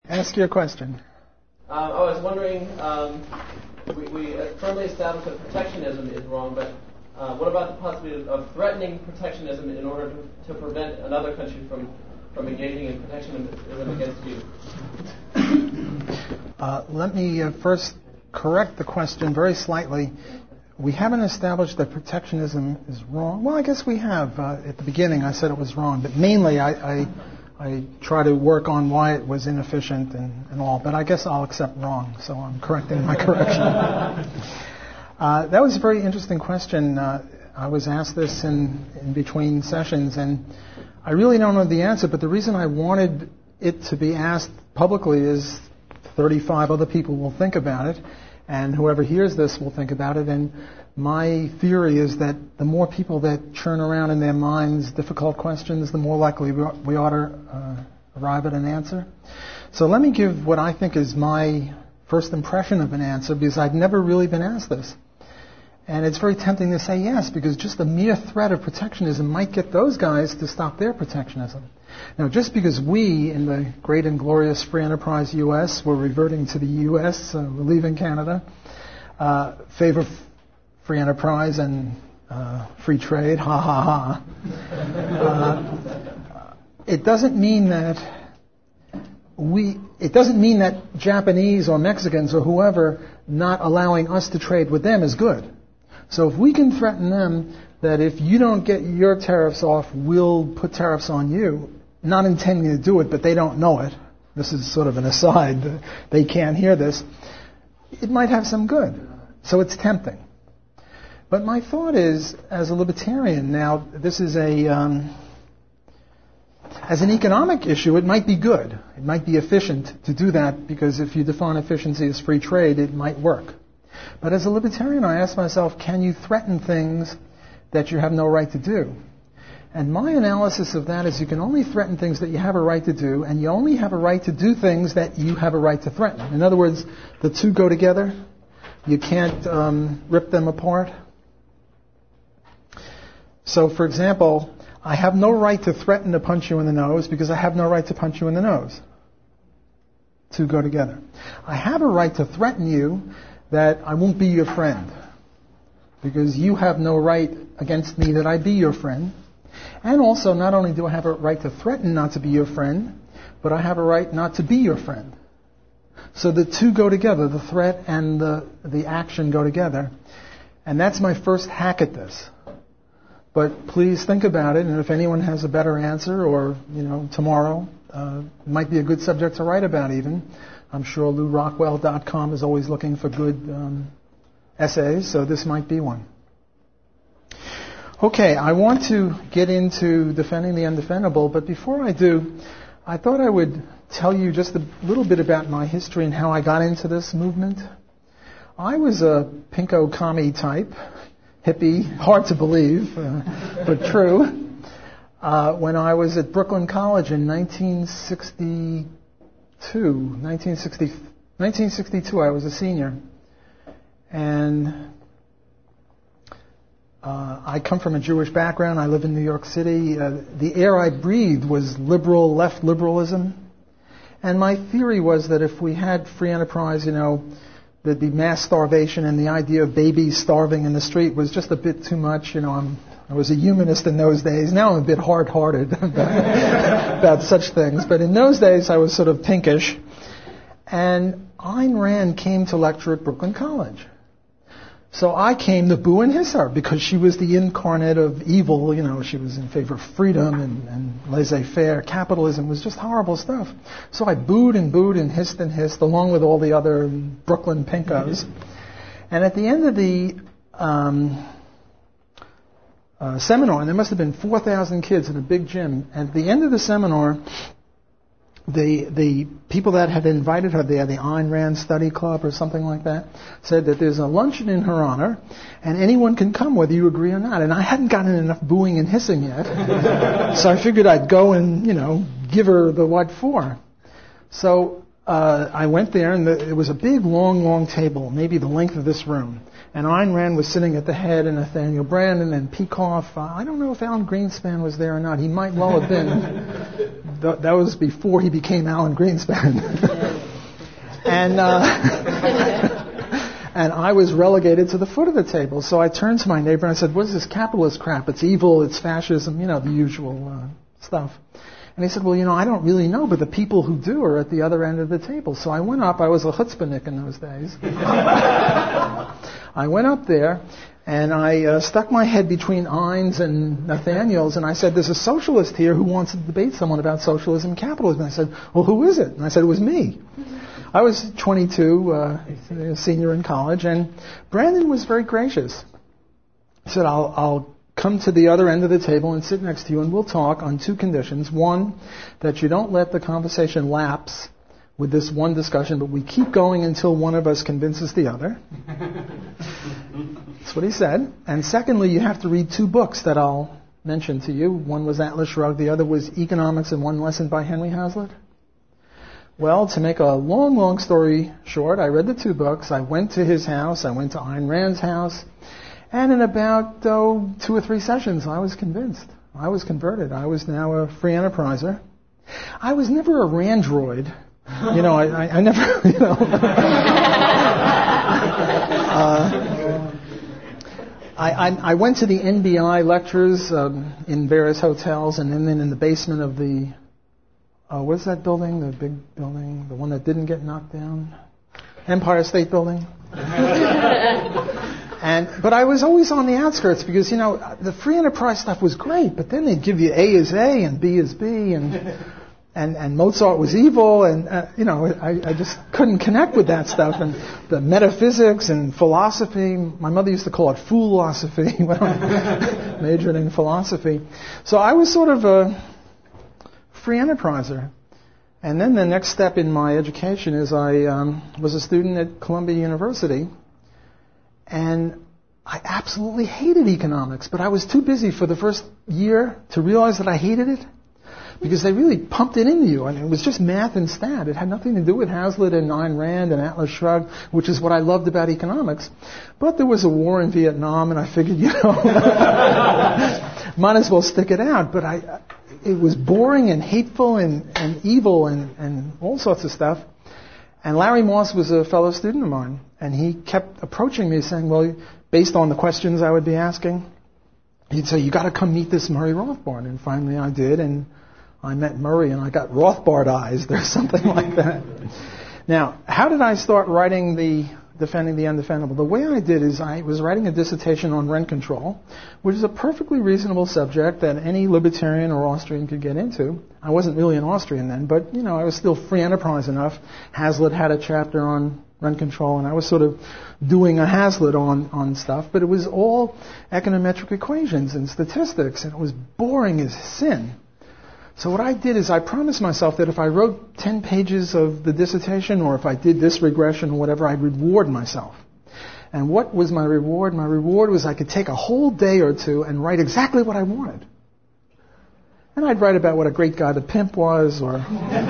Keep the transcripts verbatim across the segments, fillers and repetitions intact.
Ask your question. Uh, I was wondering, um, we, we firmly established that protectionism is wrong, but uh, what about the possibility of threatening protectionism in order to, to prevent another country from, from engaging in protectionism against you? Uh, let me uh, first correct the question very slightly. We haven't established that protectionism is wrong. Well, I guess we have. Uh, at the beginning, I said it was wrong, but mainly I, I, I try to work on why it was inefficient and, and all. But I guess I'll accept wrong, so I'm correcting my correction. uh, that was a very interesting question. Uh, I was asked this in, in between sessions, and I really don't know the answer. But the reason I wanted it to be asked publicly is thirty-five other people will think about it. And whoever hears this will think about it. And my theory is that the more people that churn around in their minds difficult questions, the more likely we ought, we ought to uh, arrive at an answer. So let me give what I think is my first impression of an answer, because I've never really been asked this. And it's very tempting to say yes, because just the mere threat of protectionism might get those guys to stop their protectionism. Now, just because we, in the great and glorious free enterprise U S, we're reverting to the U S, uh, we're leaving Canada, uh, favor f- free enterprise and uh, free trade, ha ha ha. Uh, it doesn't mean that we, it doesn't mean that Japanese or Mexicans or whoever not allowing us to trade with them is good. So if we can threaten them that if you don't get your tariffs off, we'll put tariffs on you, not intending to do it, but they don't know it. This is sort of an aside. They can't hear this. It might have some good. So it's tempting. But my thought is, as a libertarian, now, this is a, um, as an economic issue, it might be good. It might be efficient to do that, because if you define efficiency as free trade, it might work. But as a libertarian, I ask myself, can you threaten things that you have no right to do? And my analysis of that is you can only threaten things that you have a right to do, and you only have a right to do things that you have a right to threaten. In other words, the two go together. You can't um, rip them apart. So, for example, I have no right to threaten to punch you in the nose because I have no right to punch you in the nose. Two go together. I have a right to threaten you that I won't be your friend because you have no right against me that I be your friend. And also, not only do I have a right to threaten not to be your friend, but I have a right not to be your friend. So the two go together, the threat and the, the action go together. And that's my first hack at this. But please think about it, and if anyone has a better answer, or, you know, tomorrow, uh, it might be a good subject to write about even. I'm sure Lou Rockwell dot com is always looking for good um, essays, so this might be one. Okay, I want to get into defending the undefendable, but before I do, I thought I would tell you just a little bit about my history and how I got into this movement. I was a pinko commie type, hippie, hard to believe, uh, but true, uh, when I was at Brooklyn College in nineteen sixty-two. nineteen sixty, nineteen sixty-two, I was a senior. And Uh, I come from a Jewish background. I live in New York City. Uh, the air I breathed was liberal, left liberalism. And my theory was that if we had free enterprise, you know, there'd be mass starvation, and the idea of babies starving in the street was just a bit too much. You know, I'm, I was a humanist in those days. Now I'm a bit hard-hearted about, about such things. But in those days, I was sort of pinkish. And Ayn Rand came to lecture at Brooklyn College. So I came to boo and hiss her because she was the incarnate of evil. You know, she was in favor of freedom and, and laissez-faire. Capitalism was just horrible stuff. So I booed and booed and hissed and hissed along with all the other Brooklyn pinkos. And at the end of the um, uh, seminar, and there must have been four thousand kids in a big gym, at the end of the seminar, The the people that had invited her there, the Ayn Rand Study Club or something like that, said that there's a luncheon in her honor, and anyone can come whether you agree or not. And I hadn't gotten enough booing and hissing yet, so I figured I'd go and, you know, give her the what for. So uh, I went there, and the, it was a big, long, long table, maybe the length of this room. And Ayn Rand was sitting at the head, and Nathaniel Branden and Peikoff. Uh, I don't know if Alan Greenspan was there or not. He might well have been. th- that was before he became Alan Greenspan. and uh, and I was relegated to the foot of the table. So I turned to my neighbor and I said, "What is this capitalist crap? It's evil, it's fascism, you know, the usual uh, stuff." And he said, "Well, you know, I don't really know, but the people who do are at the other end of the table." So I went up. I was a chutzpahnik in those days. I went up there, and I uh, stuck my head between Ein's and Nathaniel's, and I said, "There's a socialist here who wants to debate someone about socialism and capitalism." And I said, "Well, who is it?" And I said, "It was me." I was twenty-two, uh, a senior in college, and Brandon was very gracious. He said, I'll, I'll come to the other end of the table and sit next to you, and we'll talk on two conditions. One, that you don't let the conversation lapse with this one discussion, but we keep going until one of us convinces the other. That's what he said. And secondly, you have to read two books that I'll mention to you. One was Atlas Shrugged, the other was Economics in One Lesson by Henry Hazlitt. Well, to make a long, long story short, I read the two books. I went to his house. I went to Ayn Rand's house. And in about oh, two or three sessions, I was convinced. I was converted. I was now a free enterpriser. I was never a Randroid. You know, I, I, I never, you know. uh, I, I, I went to the N B I lectures um, in various hotels, and then in the basement of the, uh, what's that building, the big building, the one that didn't get knocked down? Empire State Building. And but I was always on the outskirts because, you know, the free enterprise stuff was great, but then they'd give you A is A and B is B, and and, and Mozart was evil, and, uh, you know, I, I just couldn't connect with that stuff. And the metaphysics and philosophy, my mother used to call it foolosophy when I majored in philosophy. So I was sort of a free enterpriser. And then the next step in my education is I um, was a student at Columbia University, and I absolutely hated economics, but I was too busy for the first year to realize that I hated it, because they really pumped it into you. I mean, it was just math and stat. It had nothing to do with Hazlitt and Ayn Rand and Atlas Shrugged, which is what I loved about economics. But there was a war in Vietnam, and I figured, you know, might as well stick it out. But I, it was boring and hateful and, and evil and, and all sorts of stuff. And Larry Moss was a fellow student of mine, and he kept approaching me saying, well, based on the questions I would be asking, he'd say, you got to come meet this Murray Rothbard. And finally I did, and I met Murray, and I got Rothbardized or something like that. Now, how did I start writing the Defending the Undefendable? The way I did is I was writing a dissertation on rent control, which is a perfectly reasonable subject that any libertarian or Austrian could get into. I wasn't really an Austrian then, but, you know, I was still free enterprise enough. Hazlitt had a chapter on rent control, and I was sort of doing a Hazlitt on, on stuff, but it was all econometric equations and statistics, and it was boring as sin. So what I did is I promised myself that if I wrote ten pages of the dissertation, or if I did this regression or whatever, I'd reward myself. And what was my reward? My reward was I could take a whole day or two and write exactly what I wanted. And I'd write about what a great guy the pimp was, or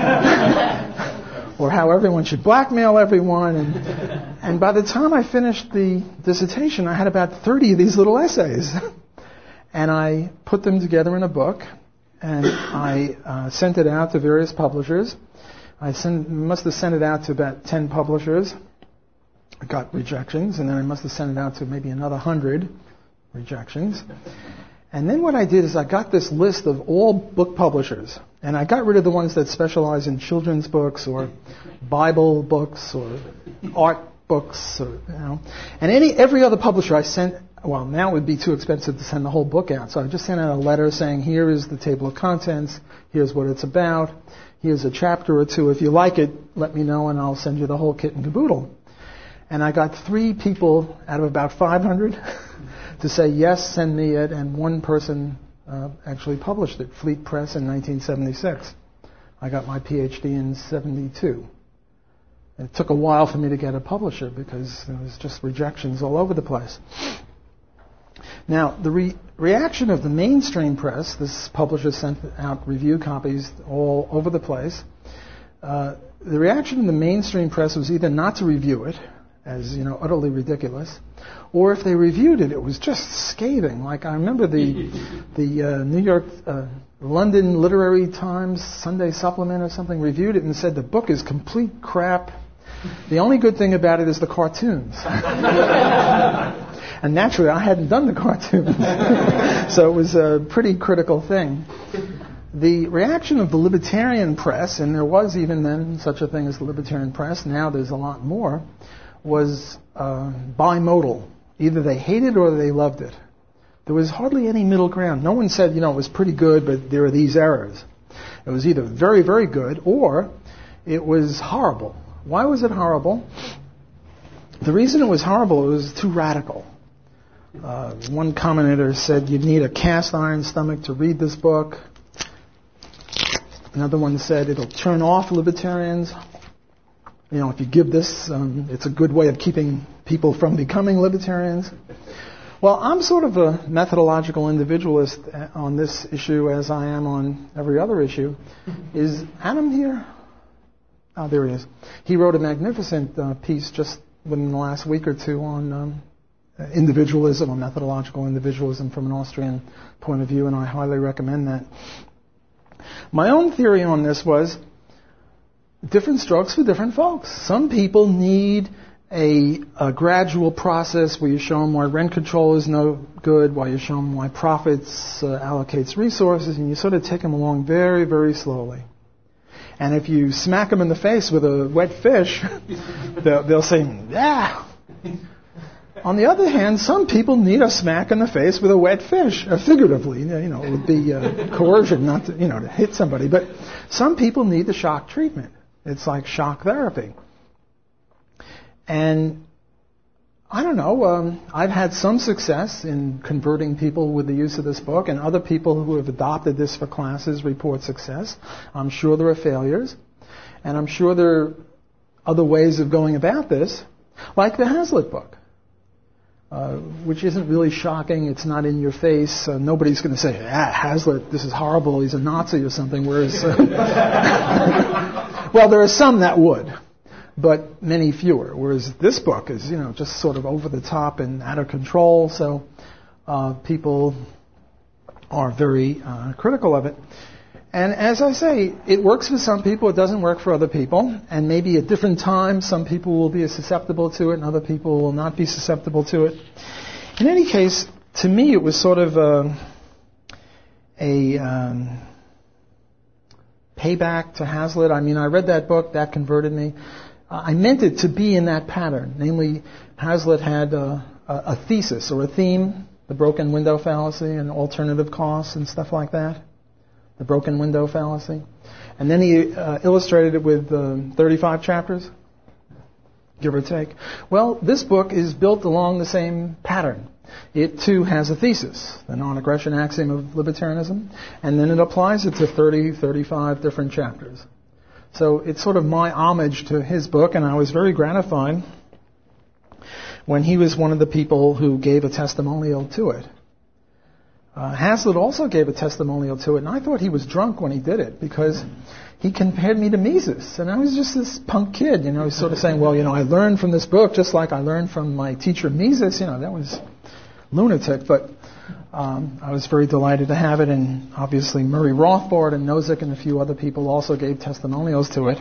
or how everyone should blackmail everyone. And, and by the time I finished the dissertation, I had about thirty of these little essays. And I put them together in a book. And I uh, sent it out to various publishers. I sent, must have sent it out to about ten publishers. I got rejections, and then I must have sent it out to maybe another hundred rejections. And then what I did is I got this list of all book publishers, and I got rid of the ones that specialize in children's books or Bible books or art books, or, you know. And any every other publisher I sent. Well, now it would be too expensive to send the whole book out. So I just sent out a letter saying, here is the table of contents, here's what it's about, here's a chapter or two. If you like it, let me know and I'll send you the whole kit and caboodle. And I got three people out of about five hundred to say, yes, send me it, and one person uh, actually published it, Fleet Press, in nineteen seventy-six. I got my P H D in seventy-two. It took a while for me to get a publisher because there was just rejections all over the place. Now, the re- reaction of the mainstream press, this publisher sent out review copies all over the place. Uh, the reaction of the mainstream press was either not to review it, as, you know, utterly ridiculous. Or if they reviewed it, it was just scathing. Like I remember the the uh, New York, uh, London Literary Times Sunday Supplement or something reviewed it and said the book is complete crap. The only good thing about it is the cartoons. And naturally, I hadn't done the cartoons. So it was a pretty critical thing. The reaction of the libertarian press, and there was even then such a thing as the libertarian press, now there's a lot more, was uh, bimodal. Either they hated or they loved it. There was hardly any middle ground. No one said, you know, it was pretty good, but there are these errors. It was either very, very good or it was horrible. Why was it horrible? The reason it was horrible, it was too radical. Uh, one commentator said you need a cast iron stomach to read this book. Another one said it'll turn off libertarians. You know, if you give this, um, it's a good way of keeping people from becoming libertarians. Well, I'm sort of a methodological individualist on this issue as I am on every other issue. Is Adam here? Oh, there he is. He wrote a magnificent uh, piece just within the last week or two on um, individualism or methodological individualism from an Austrian point of view, and I highly recommend that. My own theory on this was different strokes for different folks. Some people need a, a gradual process where you show them why rent control is no good, while you show them why profits uh, allocates resources, and you sort of take them along very, very slowly. And if you smack them in the face with a wet fish, they'll, they'll say, yeah. On the other hand, some people need a smack in the face with a wet fish, uh, figuratively. You know, it would be uh, coercion not to, you know, to hit somebody. But some people need the shock treatment. It's like shock therapy. And I don't know, um, I've had some success in converting people with the use of this book, and other people who have adopted this for classes report success. I'm sure there are failures, and I'm sure there are other ways of going about this, like the Hazlitt book, uh, which isn't really shocking. It's not in your face. Uh, nobody's going to say, ah, Hazlitt, this is horrible, he's a Nazi or something, whereas... Uh, well, there are some that would, but many fewer, whereas this book is, you know, just sort of over the top and out of control, so uh, people are very uh, critical of it. And as I say, it works for some people, it doesn't work for other people, and maybe at different times some people will be susceptible to it and other people will not be susceptible to it. In any case, to me it was sort of a, a um, payback to Hazlitt. I mean, I read that book, that converted me. Uh, I meant it to be in that pattern. Namely, Hazlitt had a, a, a thesis or a theme, the broken window fallacy and alternative costs and stuff like that. The broken window fallacy. And then he uh, illustrated it with um, thirty-five chapters, give or take. Well, this book is built along the same pattern. It, too, has a thesis, the non-aggression axiom of libertarianism, and then it applies it to thirty, thirty-five different chapters. So it's sort of my homage to his book, and I was very gratified when he was one of the people who gave a testimonial to it. Uh, Hazlitt also gave a testimonial to it, and I thought he was drunk when he did it, because he compared me to Mises, and I was just this punk kid, you know, he's sort of saying, well, you know, I learned from this book just like I learned from my teacher Mises, you know, that was lunatic, but um, I was very delighted to have it, and obviously Murray Rothbard and Nozick and a few other people also gave testimonials to it.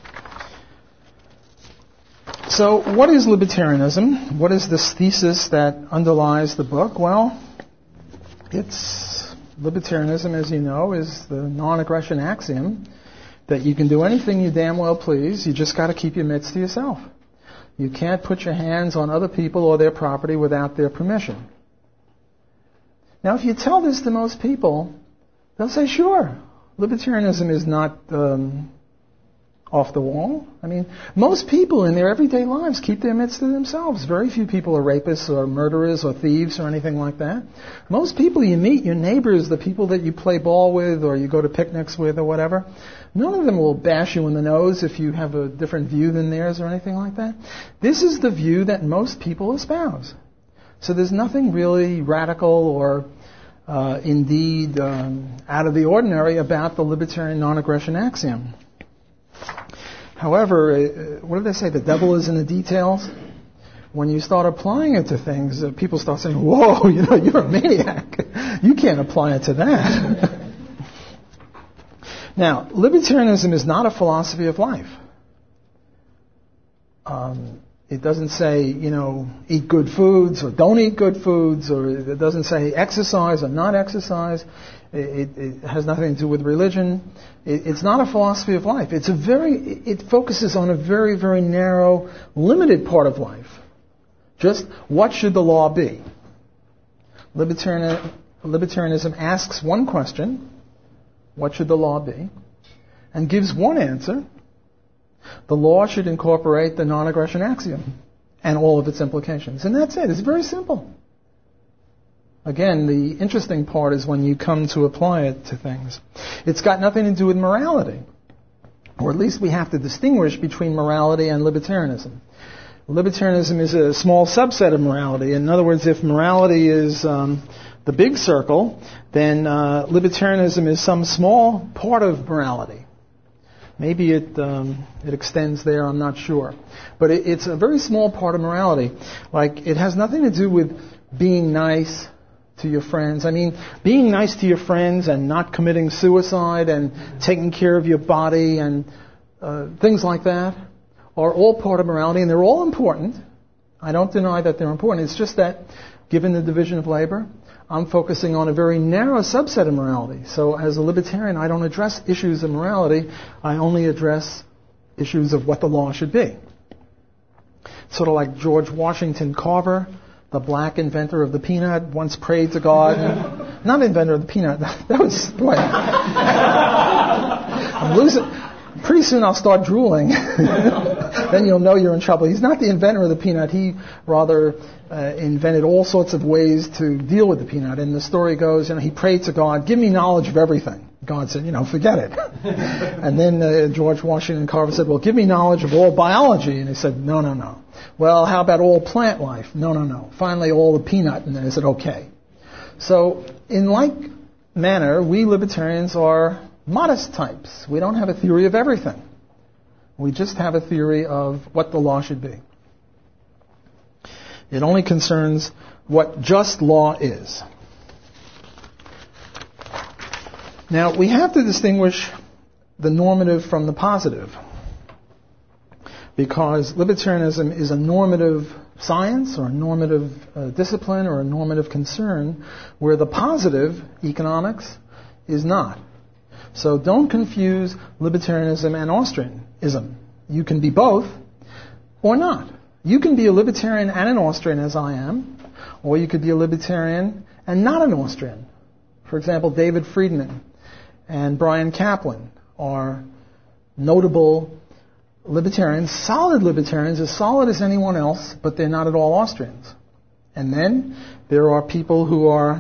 So what is libertarianism? What is this thesis that underlies the book? Well, it's libertarianism, as you know, is the non-aggression axiom that you can do anything you damn well please, you just got to keep your mitts to yourself. You can't put your hands on other people or their property without their permission. Now, if you tell this to most people, they'll say, sure, libertarianism is not um, off the wall. I mean, most people in their everyday lives keep their mitts to themselves. Very few people are rapists or murderers or thieves or anything like that. Most people you meet, your neighbors, the people that you play ball with or you go to picnics with or whatever, none of them will bash you in the nose if you have a different view than theirs or anything like that. This is the view that most people espouse. So there's nothing really radical or uh, indeed um, out of the ordinary about the libertarian non-aggression axiom. However, uh, what do they say? The devil is in the details. when you start applying it to things, uh, people start saying, whoa, you know, you're a maniac. You can't apply it to that. Now, libertarianism is not a philosophy of life. Um, it doesn't say, you know, eat good foods or don't eat good foods, or it doesn't say exercise or not exercise. It, it, it has nothing to do with religion. It, it's not a philosophy of life. It's a very, it focuses on a very, very narrow, limited part of life. Just what should the law be? Libertarian, libertarianism asks one question, what should the law be? And gives one answer. The law should incorporate the non-aggression axiom and all of its implications. And that's it. It's very simple. Again, the interesting part is when you come to apply it to things. It's got nothing to do with morality. Or at least we have to distinguish between morality and libertarianism. Libertarianism is a small subset of morality. In other words, if morality is um, the big circle, then uh, libertarianism is some small part of morality. Maybe it um, it extends there, I'm not sure. But it, it's a very small part of morality. Like, it has nothing to do with being nice to your friends. I mean, being nice to your friends and not committing suicide and taking care of your body and uh, things like that are all part of morality, and they're all important. I don't deny that they're important. It's just that, given the division of labor, I'm focusing on a very narrow subset of morality. So as a libertarian, I don't address issues of morality. I only address issues of what the law should be. Sort of like George Washington Carver, the black inventor of the peanut, once prayed to God. Not inventor of the peanut. That was, boy. I'm losing. Pretty soon I'll start drooling. Then you'll know you're in trouble. He's not the inventor of the peanut. He rather uh, invented all sorts of ways to deal with the peanut. And the story goes, you know, he prayed to God, give me knowledge of everything. God said, you know, forget it. And then uh, George Washington Carver said, well, give me knowledge of all biology. And he said, no, no, no. Well, how about all plant life? No, no, no. Finally, all the peanut. And then he said, okay. So in like manner, we libertarians are modest types. We don't have a theory of everything. We just have a theory of what the law should be. It only concerns what just law is. Now, we have to distinguish the normative from the positive, because libertarianism is a normative science or a normative uh, discipline or a normative concern, where the positive, economics, is not. So don't confuse libertarianism and Austrianism. You can be both or not. You can be a libertarian and an Austrian, as I am, or you could be a libertarian and not an Austrian. For example, David Friedman and Brian Kaplan are notable libertarians, solid libertarians, as solid as anyone else, but they're not at all Austrians. And then there are people who are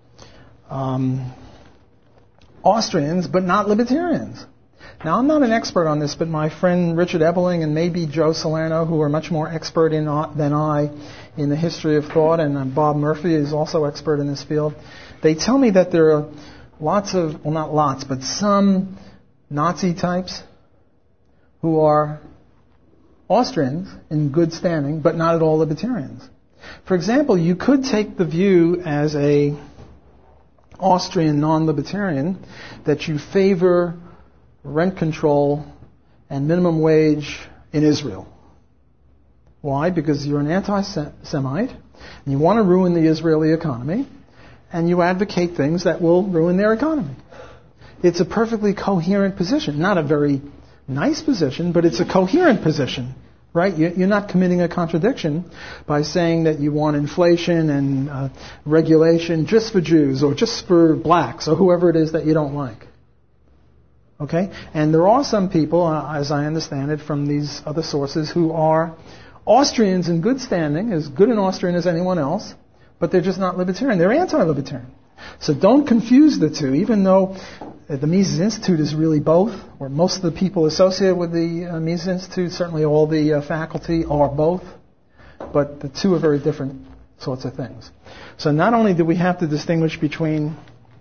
um, Austrians, but not libertarians. Now, I'm not an expert on this, but my friend Richard Ebeling and maybe Joe Salerno, who are much more expert in, than I in the history of thought, and Bob Murphy is also expert in this field, they tell me that there are lots of, well, not lots, but some Nazi types who are Austrians in good standing, but not at all libertarians. For example, you could take the view as a Austrian non-libertarian that you favor rent control and minimum wage in Israel. Why? Because you're an anti-Semite, and you want to ruin the Israeli economy, and you advocate things that will ruin their economy. It's a perfectly coherent position. Not a very nice position, but it's a coherent position, right? You're not committing a contradiction by saying that you want inflation and uh, regulation just for Jews or just for blacks or whoever it is that you don't like. Okay? And there are some people, uh, as I understand it from these other sources, who are Austrians in good standing, as good an Austrian as anyone else, but they're just not libertarian. They're anti-libertarian. So don't confuse the two, even though the Mises Institute is really both, or most of the people associated with the uh, Mises Institute, certainly all the uh, faculty are both, but the two are very different sorts of things. So not only do we have to distinguish between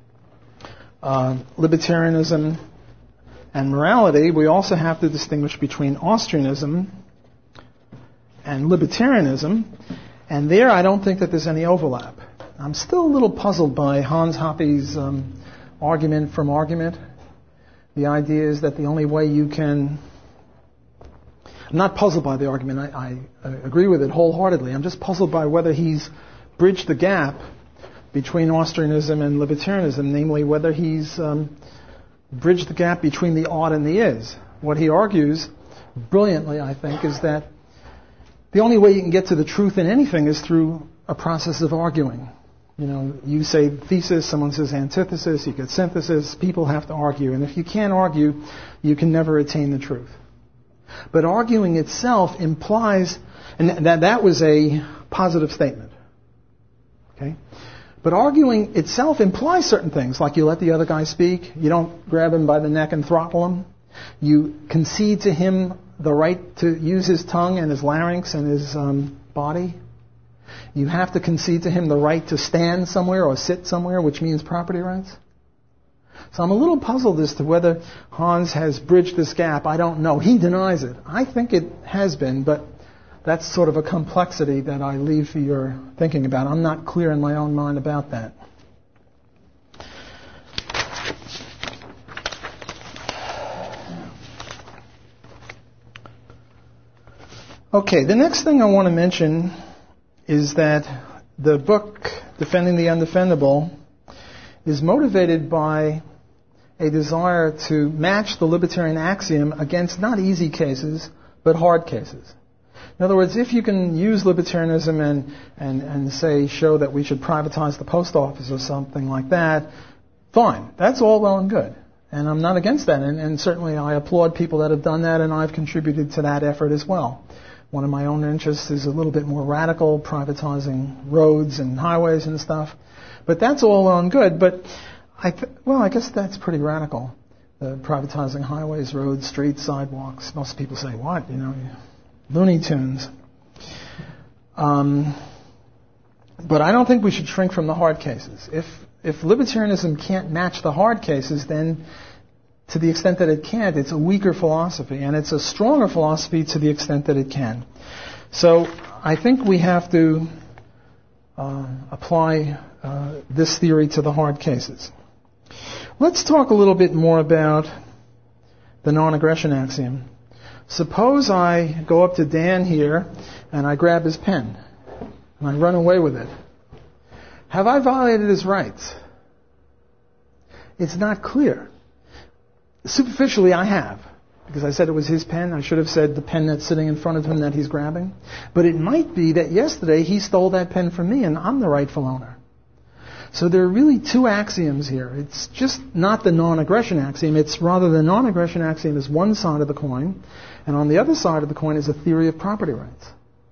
uh, libertarianism and morality, we also have to distinguish between Austrianism and libertarianism, and there I don't think that there's any overlap. I'm still a little puzzled by Hans Hoppe's um, argument from argument. The idea is that the only way you can... I'm not puzzled by the argument. I, I, I agree with it wholeheartedly. I'm just puzzled by whether he's bridged the gap between Austrianism and libertarianism, namely whether he's um, bridged the gap between the ought and the is. What he argues, brilliantly I think, is that the only way you can get to the truth in anything is through a process of arguing. You know, you say thesis, someone says antithesis, you get synthesis, people have to argue. And if you can't argue, you can never attain the truth. But arguing itself implies, and that, that was a positive statement. Okay? But arguing itself implies certain things, like you let the other guy speak, you don't grab him by the neck and throttle him, you concede to him the right to use his tongue and his larynx and his um, body. You have to concede to him the right to stand somewhere or sit somewhere, which means property rights. So I'm a little puzzled as to whether Hans has bridged this gap. I don't know. He denies it. I think it has been, but that's sort of a complexity that I leave for your thinking about. I'm not clear in my own mind about that. Okay, the next thing I want to mention is that the book, Defending the Undefendable, is motivated by a desire to match the libertarian axiom against not easy cases, but hard cases. In other words, if you can use libertarianism and, and, and say, show that we should privatize the post office or something like that, fine. That's all well and good. And I'm not against that. And, and certainly I applaud people that have done that, and I've contributed to that effort as well. One of my own interests is a little bit more radical, privatizing roads and highways and stuff. But that's all well and good. But, I th- well, I guess that's pretty radical, uh, privatizing highways, roads, streets, sidewalks. Most people say, what? You know, Looney Tunes. Um, but I don't think we should shrink from the hard cases. If if libertarianism can't match the hard cases, then to the extent that it can't, it's a weaker philosophy, and it's a stronger philosophy to the extent that it can. So I think we have to uh, apply uh, this theory to the hard cases. Let's talk a little bit more about the non-aggression axiom. Suppose I go up to Dan here and I grab his pen and I run away with it. Have I violated his rights? It's not clear. Superficially, I have, because I said it was his pen. I should have said the pen that's sitting in front of him that he's grabbing. But it might be that yesterday he stole that pen from me and I'm the rightful owner. So there are really two axioms here. It's just not the non-aggression axiom. It's rather the non-aggression axiom is one side of the coin, and on the other side of the coin is a theory of property rights.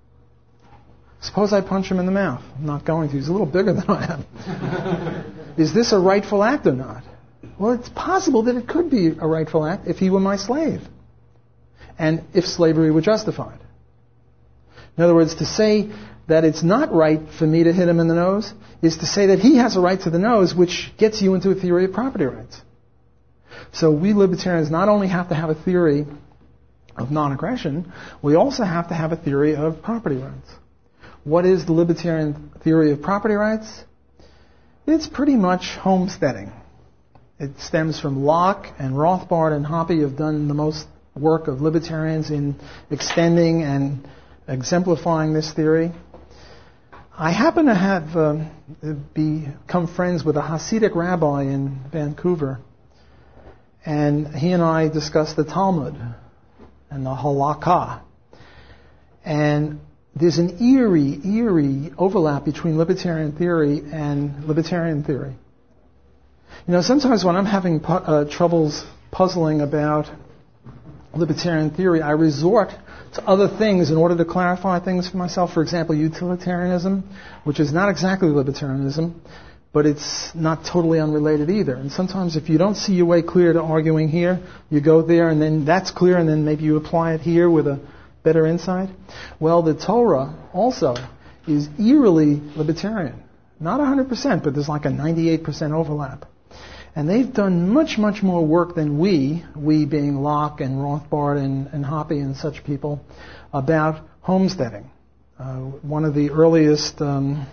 Suppose I punch him in the mouth. I'm not going to. He's a little bigger than I am. Is this a rightful act or not? Well, it's possible that it could be a rightful act if he were my slave, and if slavery were justified. In other words, to say that it's not right for me to hit him in the nose is to say that he has a right to the nose, which gets you into a theory of property rights. So we libertarians not only have to have a theory of non-aggression, we also have to have a theory of property rights. What is the libertarian theory of property rights? It's pretty much homesteading. It stems from Locke, and Rothbard and Hoppe have done the most work of libertarians in extending and exemplifying this theory. I happen to have uh, become friends with a Hasidic rabbi in Vancouver, and he and I discussed the Talmud and the Halakha. And there's an eerie, eerie overlap between libertarian theory and libertarian theory. You know, sometimes when I'm having pu- uh, troubles puzzling about libertarian theory, I resort to other things in order to clarify things for myself. For example, utilitarianism, which is not exactly libertarianism, but it's not totally unrelated either. And sometimes if you don't see your way clear to arguing here, you go there and then that's clear, and then maybe you apply it here with a better insight. Well, the Torah also is eerily libertarian. Not one hundred percent, but there's like a ninety-eight percent overlap. And they've done much, much more work than we, we being Locke and Rothbard and, and Hoppe and such people, about homesteading. Uh, one of the earliest um,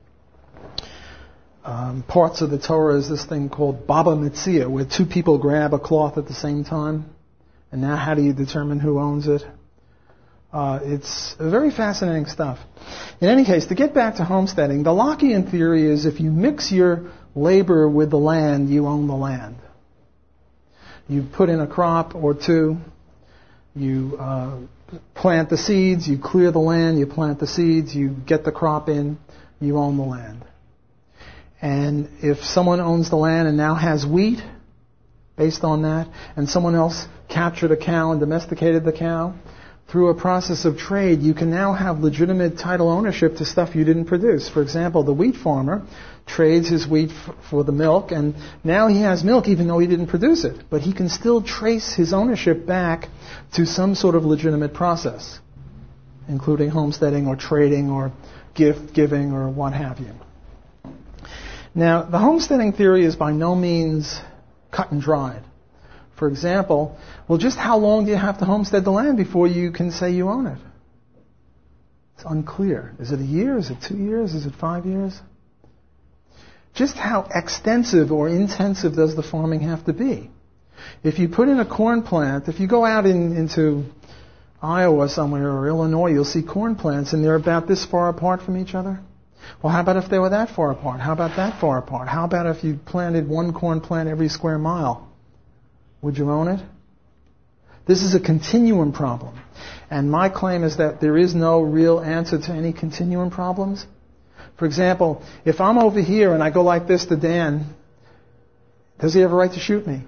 um, parts of the Torah is this thing called Baba Metzia, where two people grab a cloth at the same time. And now how do you determine who owns it? Uh, it's very fascinating stuff. In any case, to get back to homesteading, the Lockean theory is if you mix your labor with the land, you own the land. You put in a crop or two, you uh, plant the seeds, you clear the land, you plant the seeds, you get the crop in, you own the land. And if someone owns the land and now has wheat based on that, and someone else captured a cow and domesticated the cow, through a process of trade, you can now have legitimate title ownership to stuff you didn't produce. For example, the wheat farmer trades his wheat f- for the milk, and now he has milk even though he didn't produce it. But he can still trace his ownership back to some sort of legitimate process, including homesteading or trading or gift giving or what have you. Now, the homesteading theory is by no means cut and dried. For example, well, just how long do you have to homestead the land before you can say you own it? It's unclear. Is it a year? Is it two years? Is it five years? Just how extensive or intensive does the farming have to be? If you put in a corn plant, if you go out in, into Iowa somewhere or Illinois, you'll see corn plants and they're about this far apart from each other. Well, how about if they were that far apart? How about that far apart? How about if you planted one corn plant every square mile? Would you own it? This is a continuum problem. And my claim is that there is no real answer to any continuum problems. For example, if I'm over here and I go like this to Dan, does he have a right to shoot me?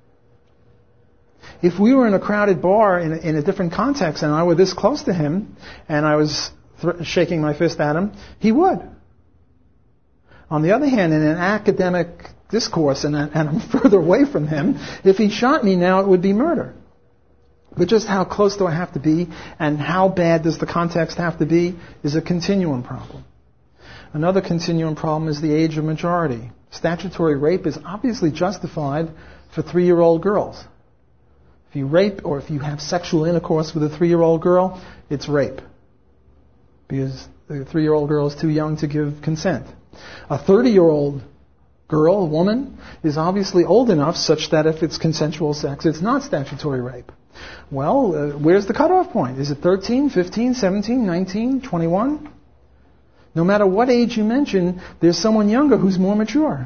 If we were in a crowded bar in a, in a different context and I were this close to him and I was th- shaking my fist at him, he would. On the other hand, in an academic discourse and, and I'm further away from him, if he shot me now, it would be murder. But just how close do I have to be and how bad does the context have to be is a continuum problem. Another continuum problem is the age of majority. Statutory rape is obviously justified for three-year-old girls. If you rape or if you have sexual intercourse with a three-year-old girl, it's rape. Because the three-year-old girl is too young to give consent. A thirty-year-old girl, a woman, is obviously old enough such that if it's consensual sex, it's not statutory rape. Well, uh, where's the cutoff point? Is it thirteen, fifteen, seventeen, nineteen, twenty-one? No matter what age you mention, there's someone younger who's more mature.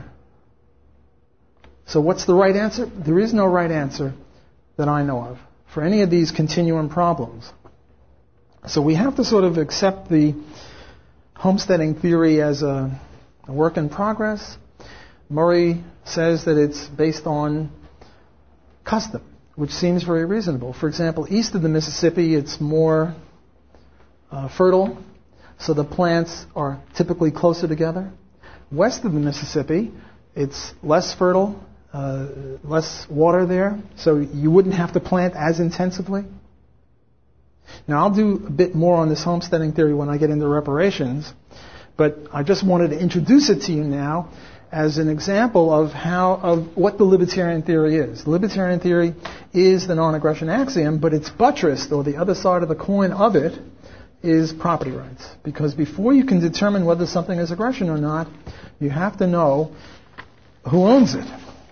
So what's the right answer? There is no right answer that I know of for any of these continuum problems. So we have to sort of accept the homesteading theory as a, a work in progress. Murray says that it's based on custom, which seems very reasonable. For example, east of the Mississippi, it's more uh, fertile, so the plants are typically closer together. West of the Mississippi, it's less fertile, uh, less water there, so you wouldn't have to plant as intensively. Now, I'll do a bit more on this homesteading theory when I get into reparations, but I just wanted to introduce it to you now as an example of how of what the libertarian theory is. The libertarian theory is the non-aggression axiom, but it's buttressed, or the other side of the coin of it, is property rights. Because before you can determine whether something is aggression or not, you have to know who owns it.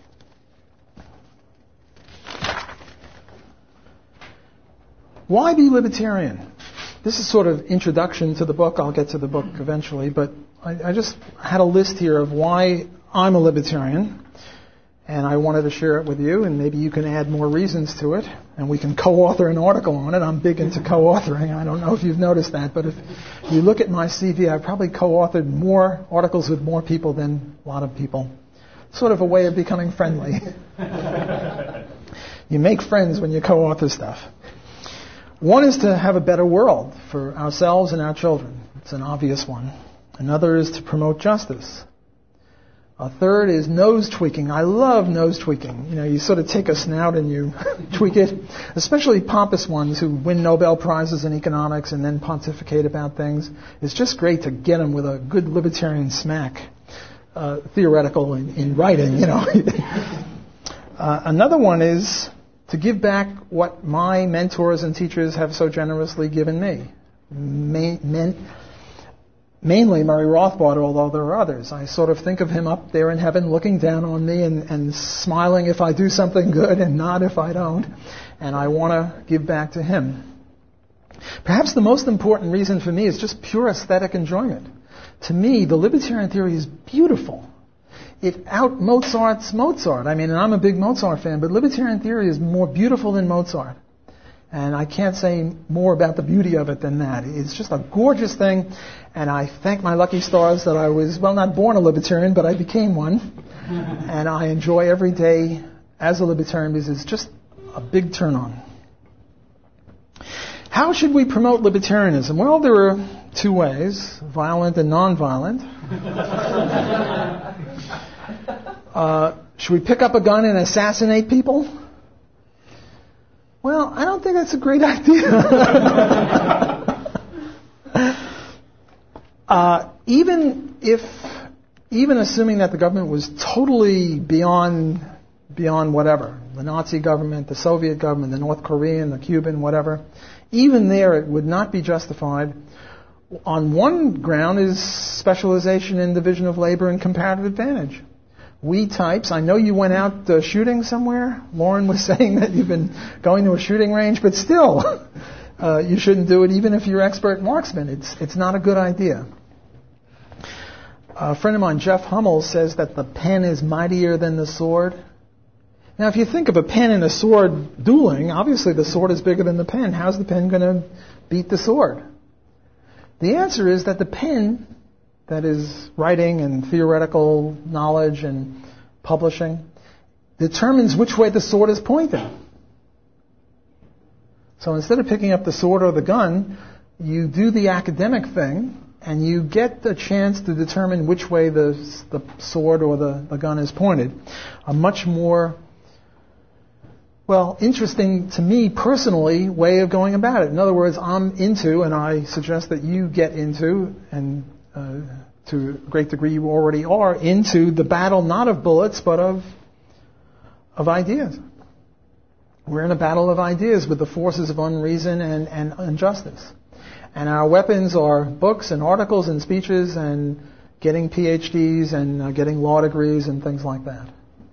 Why be libertarian? This is sort of introduction to the book. I'll get to the book eventually, but I, I just had a list here of why I'm a libertarian, and I wanted to share it with you, and maybe you can add more reasons to it, and we can co-author an article on it. I'm big into co-authoring. I don't know if you've noticed that, but if you look at my C V, I've probably co-authored more articles with more people than a lot of people. Sort of a way of becoming friendly. You make friends when you co-author stuff. One is to have a better world for ourselves and our children. It's an obvious one. Another is to promote justice. A third is nose tweaking. I love nose tweaking. You know, you sort of take a snout and you tweak it, especially pompous ones who win Nobel Prizes in economics and then pontificate about things. It's just great to get them with a good libertarian smack. uh, theoretical in, in writing, you know. uh, another one is to give back what my mentors and teachers have so generously given me. Main, main, mainly Murray Rothbard, although there are others. I sort of think of him up there in heaven looking down on me and, and smiling if I do something good and not if I don't. And I want to give back to him. Perhaps the most important reason for me is just pure aesthetic enjoyment. To me, the libertarian theory is beautiful. It out Mozart's Mozart. I mean, and I'm a big Mozart fan, but libertarian theory is more beautiful than Mozart. And I can't say more about the beauty of it than that. It's just a gorgeous thing, and I thank my lucky stars that I was, well, not born a libertarian, but I became one. And I enjoy every day as a libertarian because it's just a big turn on. How should we promote libertarianism? Well, there are two ways, violent and nonviolent. uh, should we pick up a gun and assassinate people? Well, I don't think that's a great idea. uh, even if, even assuming that the government was totally beyond, beyond whatever, the Nazi government, the Soviet government, the North Korean, the Cuban, whatever, even there it would not be justified. On one ground is specialization in division of labor and comparative advantage. We types, I know you went out uh, shooting somewhere. Lauren was saying that you've been going to a shooting range, but still, uh, you shouldn't do it even if you're expert marksman. It's, it's not a good idea. A friend of mine, Jeff Hummel, says that the pen is mightier than the sword. Now, if you think of a pen and a sword dueling, obviously the sword is bigger than the pen. How's the pen going to beat the sword? The answer is that the pen, that is writing and theoretical knowledge and publishing, determines which way the sword is pointing. So instead of picking up the sword or the gun, you do the academic thing and you get the chance to determine which way the, the sword or the, the gun is pointed. A much more, well, interesting to me personally way of going about it. In other words, I'm into, and I suggest that you get into, and uh, to a great degree you already are, into the battle not of bullets but of of ideas. We're in a battle of ideas with the forces of unreason and, and injustice. And our weapons are books and articles and speeches and getting P H Ds and uh, getting law degrees and things like that.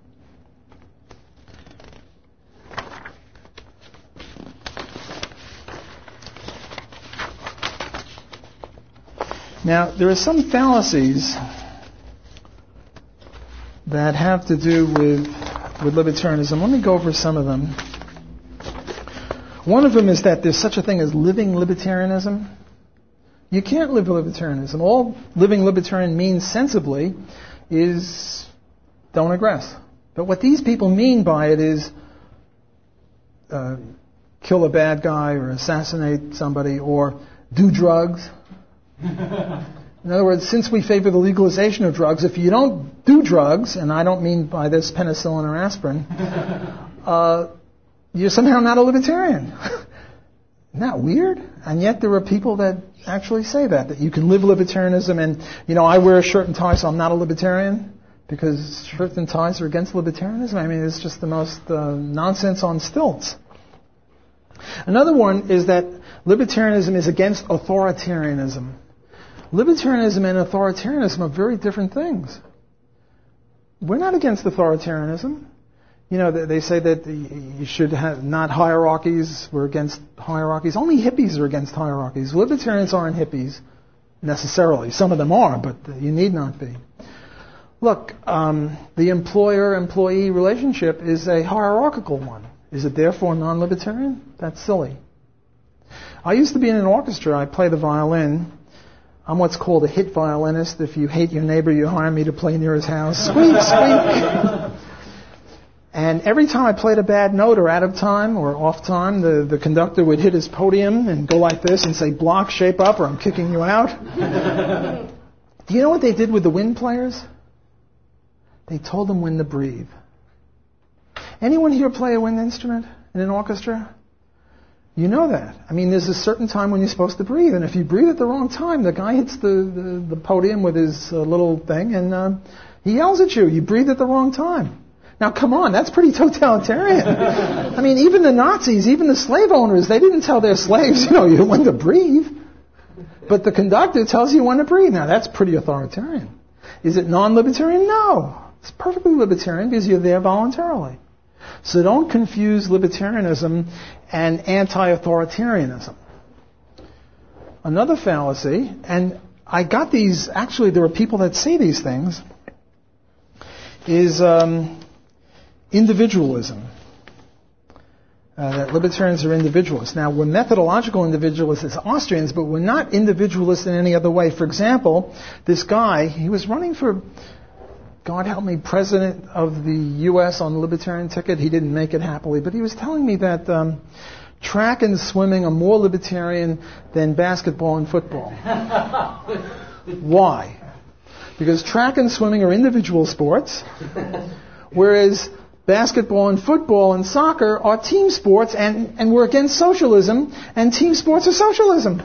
Now, there are some fallacies that have to do with, with libertarianism. Let me go over some of them. One of them is that there's such a thing as living libertarianism. You can't live libertarianism. All living libertarian means sensibly is don't aggress. But what these people mean by it is uh, kill a bad guy or assassinate somebody or do drugs. In other words, since we favor the legalization of drugs, if you don't do drugs, and I don't mean by this penicillin or aspirin, uh, you're somehow not a libertarian. Isn't that weird? And yet there are people that actually say that, that you can live libertarianism and, you know, I wear a shirt and tie, so I'm not a libertarian because shirts and ties are against libertarianism. I mean, it's just the most uh, nonsense on stilts. Another one is that libertarianism is against authoritarianism. Libertarianism and authoritarianism are very different things. We're not against authoritarianism. You know, they say that you should have not hierarchies. We're against hierarchies. Only hippies are against hierarchies. Libertarians aren't hippies necessarily. Some of them are, but you need not be. Look, um, the employer-employee relationship is a hierarchical one. Is it therefore non-libertarian? That's silly. I used to be in an orchestra. I play the violin. I'm what's called a hit violinist. If you hate your neighbor, you hire me to play near his house. Squeak, squeak. And every time I played a bad note or out of time or off time, the, the conductor would hit his podium and go like this and say, block, shape up, or I'm kicking you out. Do you know what they did with the wind players? They told them when to breathe. Anyone here play a wind instrument in an orchestra? You know that. I mean, there's a certain time when you're supposed to breathe, and if you breathe at the wrong time, the guy hits the, the, the podium with his uh, little thing, and uh, He yells at you. You breathe at the wrong time. Now, come on, that's pretty totalitarian. I mean, even the Nazis, even the slave owners, they didn't tell their slaves, you know, you when to breathe. But the conductor tells you when to breathe. Now, that's pretty authoritarian. Is it non-libertarian? No. It's perfectly libertarian because you're there voluntarily. So don't confuse libertarianism and anti-authoritarianism. Another fallacy, and I got these, actually there are people that say these things, is um, individualism. Uh, that libertarians are individualists. Now, we're methodological individualists as Austrians, but we're not individualists in any other way. For example, this guy, he was running for, God help me, president of the U S on the libertarian ticket. He didn't make it happily, but he was telling me that um, track and swimming are more libertarian than basketball and football. Why? Because track and swimming are individual sports, whereas basketball and football and soccer are team sports, and, and we're against socialism, and team sports are socialism.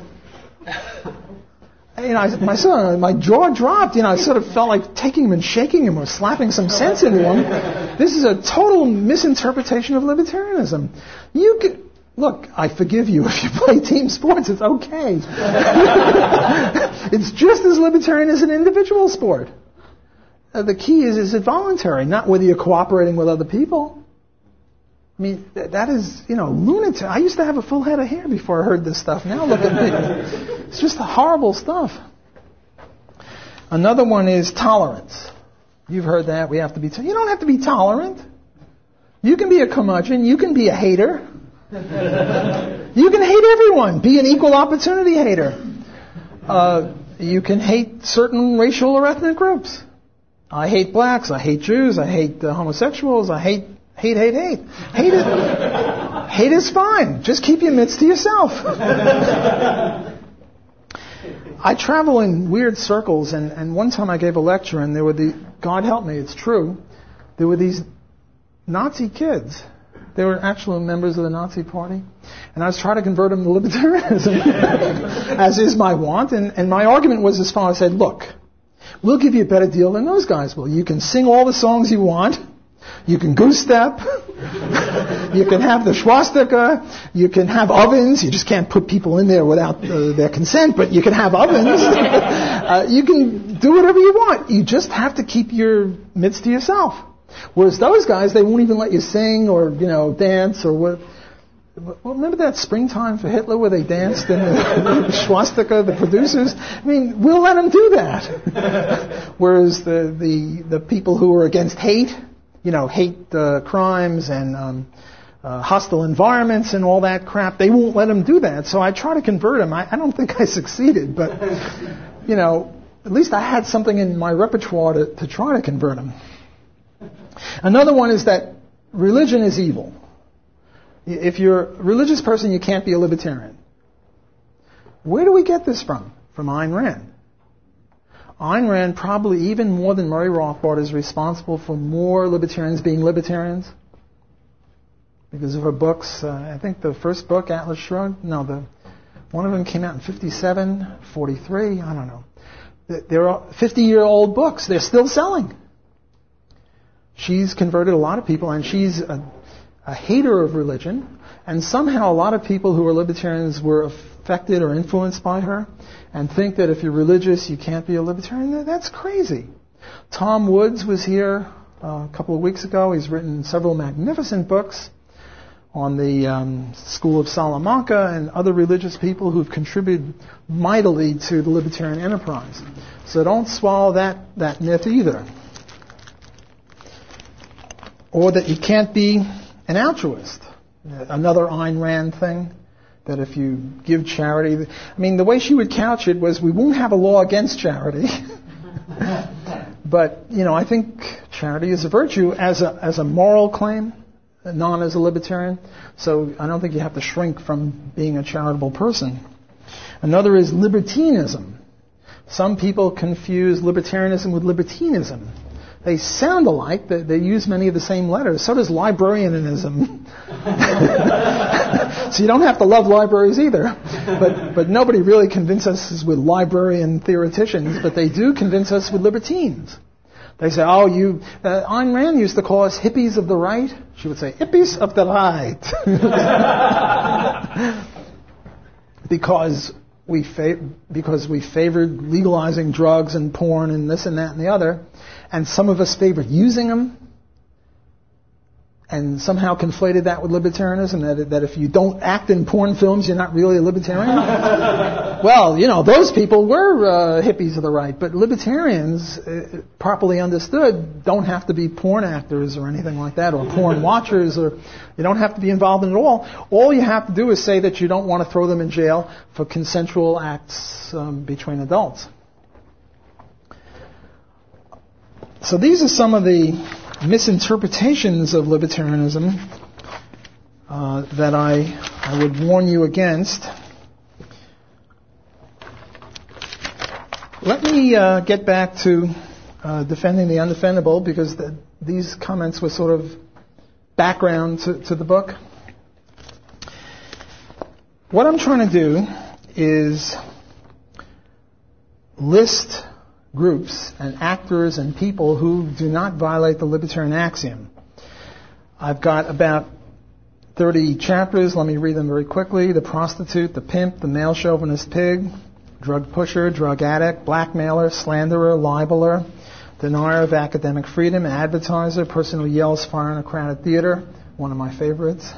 You know, I, my son, my jaw dropped. You know, I sort of felt like taking him and shaking him or slapping some sense into him. This is a total misinterpretation of libertarianism. You can, look, I forgive you if you play team sports. It's okay. It's just as libertarian as an individual sport. Uh, the key is, is it voluntary, not whether you're cooperating with other people. I mean, th- that is, you know, lunatic. I used to have a full head of hair before I heard this stuff. Now look at me. It's just horrible stuff. Another one is tolerance. You've heard that. We have to be, to- you don't have to be tolerant. You can be a curmudgeon. You can be a hater. You can hate everyone. Be an equal opportunity hater. Uh, you can hate certain racial or ethnic groups. I hate blacks. I hate Jews. I hate uh, homosexuals. I hate, hate, hate, hate. Hate is, hate is fine. Just keep your mitts to yourself. I travel in weird circles, and, and one time I gave a lecture, and there were the, God help me, it's true, there were these Nazi kids. They were actually members of the Nazi Party. And I was trying to convert them to libertarianism, as is my want. And, and my argument was as follows. I said, look, we'll give you a better deal than those guys will. You can sing all the songs you want. You can goose step. You can have the swastika. You can have ovens. You just can't put people in there without uh, their consent, but you can have ovens. uh, you can do whatever you want. You just have to keep your mitts to yourself. Whereas those guys, they won't even let you sing or, you know, dance or what. Well, remember that Springtime for Hitler where they danced in the swastika, the producers? I mean, we'll let them do that. Whereas the, the, the people who are against hate, you know, hate uh, crimes and um, uh, hostile environments and all that crap, they won't let them do that. So I try to convert them. I, I don't think I succeeded, but, you know, at least I had something in my repertoire to, to try to convert them. Another one is that religion is evil. If you're a religious person, you can't be a libertarian. Where do we get this from? From Ayn Rand. Ayn Rand, probably even more than Murray Rothbard, is responsible for more libertarians being libertarians because of her books. Uh, I think the first book, Atlas Shrugged, no, the one of them came out in fifty-seven, forty-three, I don't know. They're fifty-year-old books. They're still selling. She's converted a lot of people, and she's a, a hater of religion, and somehow a lot of people who are libertarians were affected or influenced by her and think that if you're religious, you can't be a libertarian. That's crazy. Tom Woods was here uh, a couple of weeks ago. He's written several magnificent books on the um, School of Salamanca and other religious people who've contributed mightily to the libertarian enterprise. So don't swallow that, that myth either. Or that you can't be an altruist. Another Ayn Rand thing, that if you give charity... I mean, the way she would couch it was, we won't have a law against charity. But, you know, I think charity is a virtue as a, as a moral claim, not as a libertarian. So I don't think you have to shrink from being a charitable person. Another is libertinism. Some people confuse libertarianism with libertinism. They sound alike. They, they use many of the same letters. So does librarianism. So you don't have to love libraries either. But, but nobody really convinces us with librarian theoreticians, but they do convince us with libertines. They say, oh, you, uh, Ayn Rand used to call us hippies of the right. She would say, hippies of the right. because we fa- because we favored legalizing drugs and porn and this and that and the other. And some of us favored using them. And somehow conflated that with libertarianism, that, that if you don't act in porn films, you're not really a libertarian. Well, you know, those people were uh, hippies of the right, but libertarians, uh, properly understood, don't have to be porn actors or anything like that, or porn watchers, or you don't have to be involved in it all. All you have to do is say that you don't want to throw them in jail for consensual acts um, between adults. So these are some of the misinterpretations of libertarianism uh, that I, I would warn you against. Let me uh, get back to uh, defending the undefendable, because the, these comments were sort of background to, to the book. What I'm trying to do is list groups and actors and people who do not violate the libertarian axiom. I've got about thirty chapters. Let me read them very quickly. The prostitute, the pimp, the male chauvinist pig, drug pusher, drug addict, blackmailer, slanderer, libeler, denier of academic freedom, advertiser, person who yells fire in a crowded theater, one of my favorites.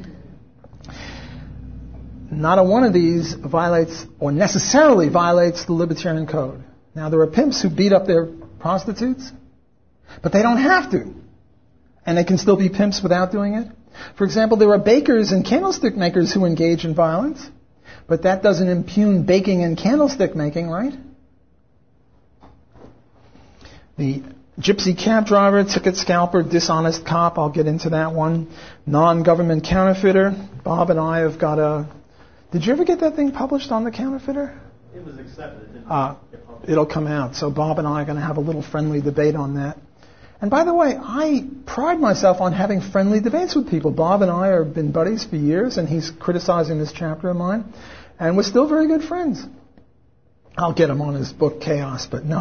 Not a one of these violates or necessarily violates the libertarian code. Now, there are pimps who beat up their prostitutes, but they don't have to. And they can still be pimps without doing it. For example, there are bakers and candlestick makers who engage in violence, but that doesn't impugn baking and candlestick making, right? The gypsy cab driver, ticket scalper, dishonest cop, I'll get into that one. Non-government counterfeiter. Bob and I have got a... Did you ever get that thing published on the counterfeiter? It was accepted. It didn't uh, get published. It'll come out. So Bob and I are going to have a little friendly debate on that. And by the way, I pride myself on having friendly debates with people. Bob and I have been buddies for years, and he's criticizing this chapter of mine. And we're still very good friends. I'll get him on his book, Chaos, but no.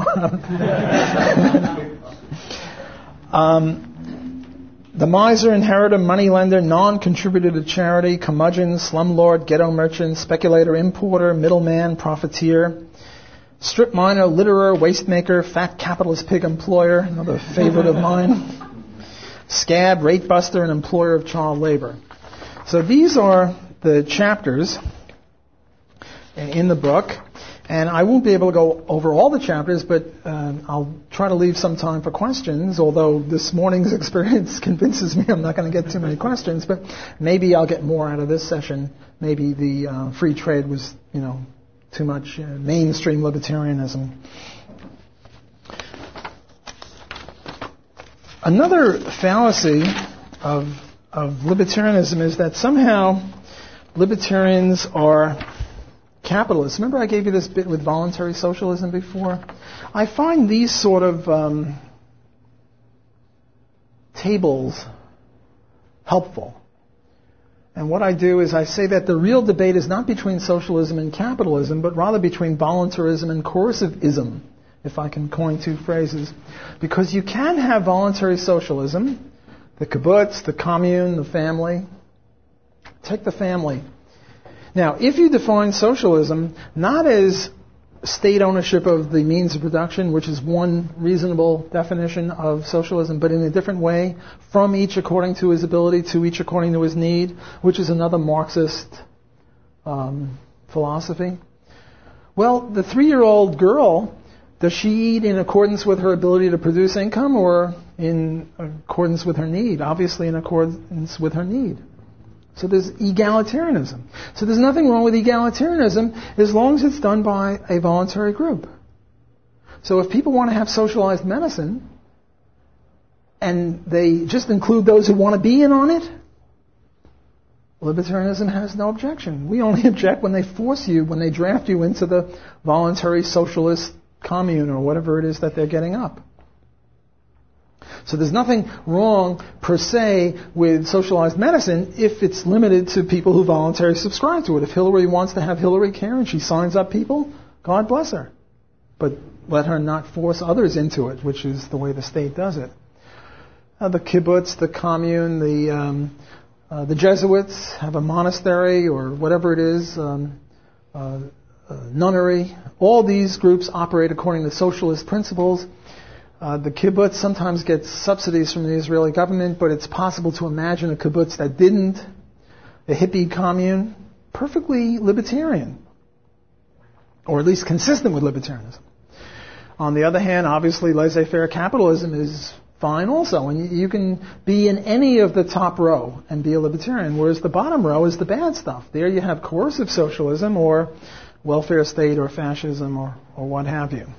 um, the miser, inheritor, moneylender, non-contributor to charity, curmudgeon, slumlord, ghetto merchant, speculator, importer, middleman, profiteer, strip miner, litterer, waste maker, fat capitalist pig employer, another favorite of mine, scab, rate buster, and employer of child labor. So these are the chapters in the book, and I won't be able to go over all the chapters, but um, I'll try to leave some time for questions, although this morning's experience convinces me I'm not going to get too many questions, but maybe I'll get more out of this session. Maybe the uh, free trade was, you know, too much uh, mainstream libertarianism. Another fallacy of, of libertarianism is that somehow libertarians are capitalists. Remember I gave you this bit with voluntary socialism before? I find these sort of um, tables helpful. And what I do is I say that the real debate is not between socialism and capitalism, but rather between voluntarism and coercivism, if I can coin two phrases. Because you can have voluntary socialism, the kibbutz, the commune, the family. Take the family. Now, if you define socialism not as state ownership of the means of production, which is one reasonable definition of socialism, but in a different way, from each according to his ability, to each according to his need, which is another Marxist um, philosophy. Well, the three-year-old girl, does she eat in accordance with her ability to produce income or in accordance with her need? Obviously in accordance with her need. So there's egalitarianism. So there's nothing wrong with egalitarianism as long as it's done by a voluntary group. So if people want to have socialized medicine and they just include those who want to be in on it, libertarianism has no objection. We only object when they force you, when they draft you into the voluntary socialist commune or whatever it is that they're getting up. So there's nothing wrong, per se, with socialized medicine if it's limited to people who voluntarily subscribe to it. If Hillary wants to have Hillary care and she signs up people, God bless her. But let her not force others into it, which is the way the state does it. Uh, the kibbutz, the commune, the um, uh, the Jesuits have a monastery or whatever it is, um, uh, uh, nunnery. All these groups operate according to socialist principles. Uh, the kibbutz sometimes gets subsidies from the Israeli government, but it's possible to imagine a kibbutz that didn't. A hippie commune, perfectly libertarian, or at least consistent with libertarianism. On the other hand, obviously, laissez-faire capitalism is fine also, and you can be in any of the top row and be a libertarian, whereas the bottom row is the bad stuff. There you have coercive socialism or welfare state or fascism or, or what have you.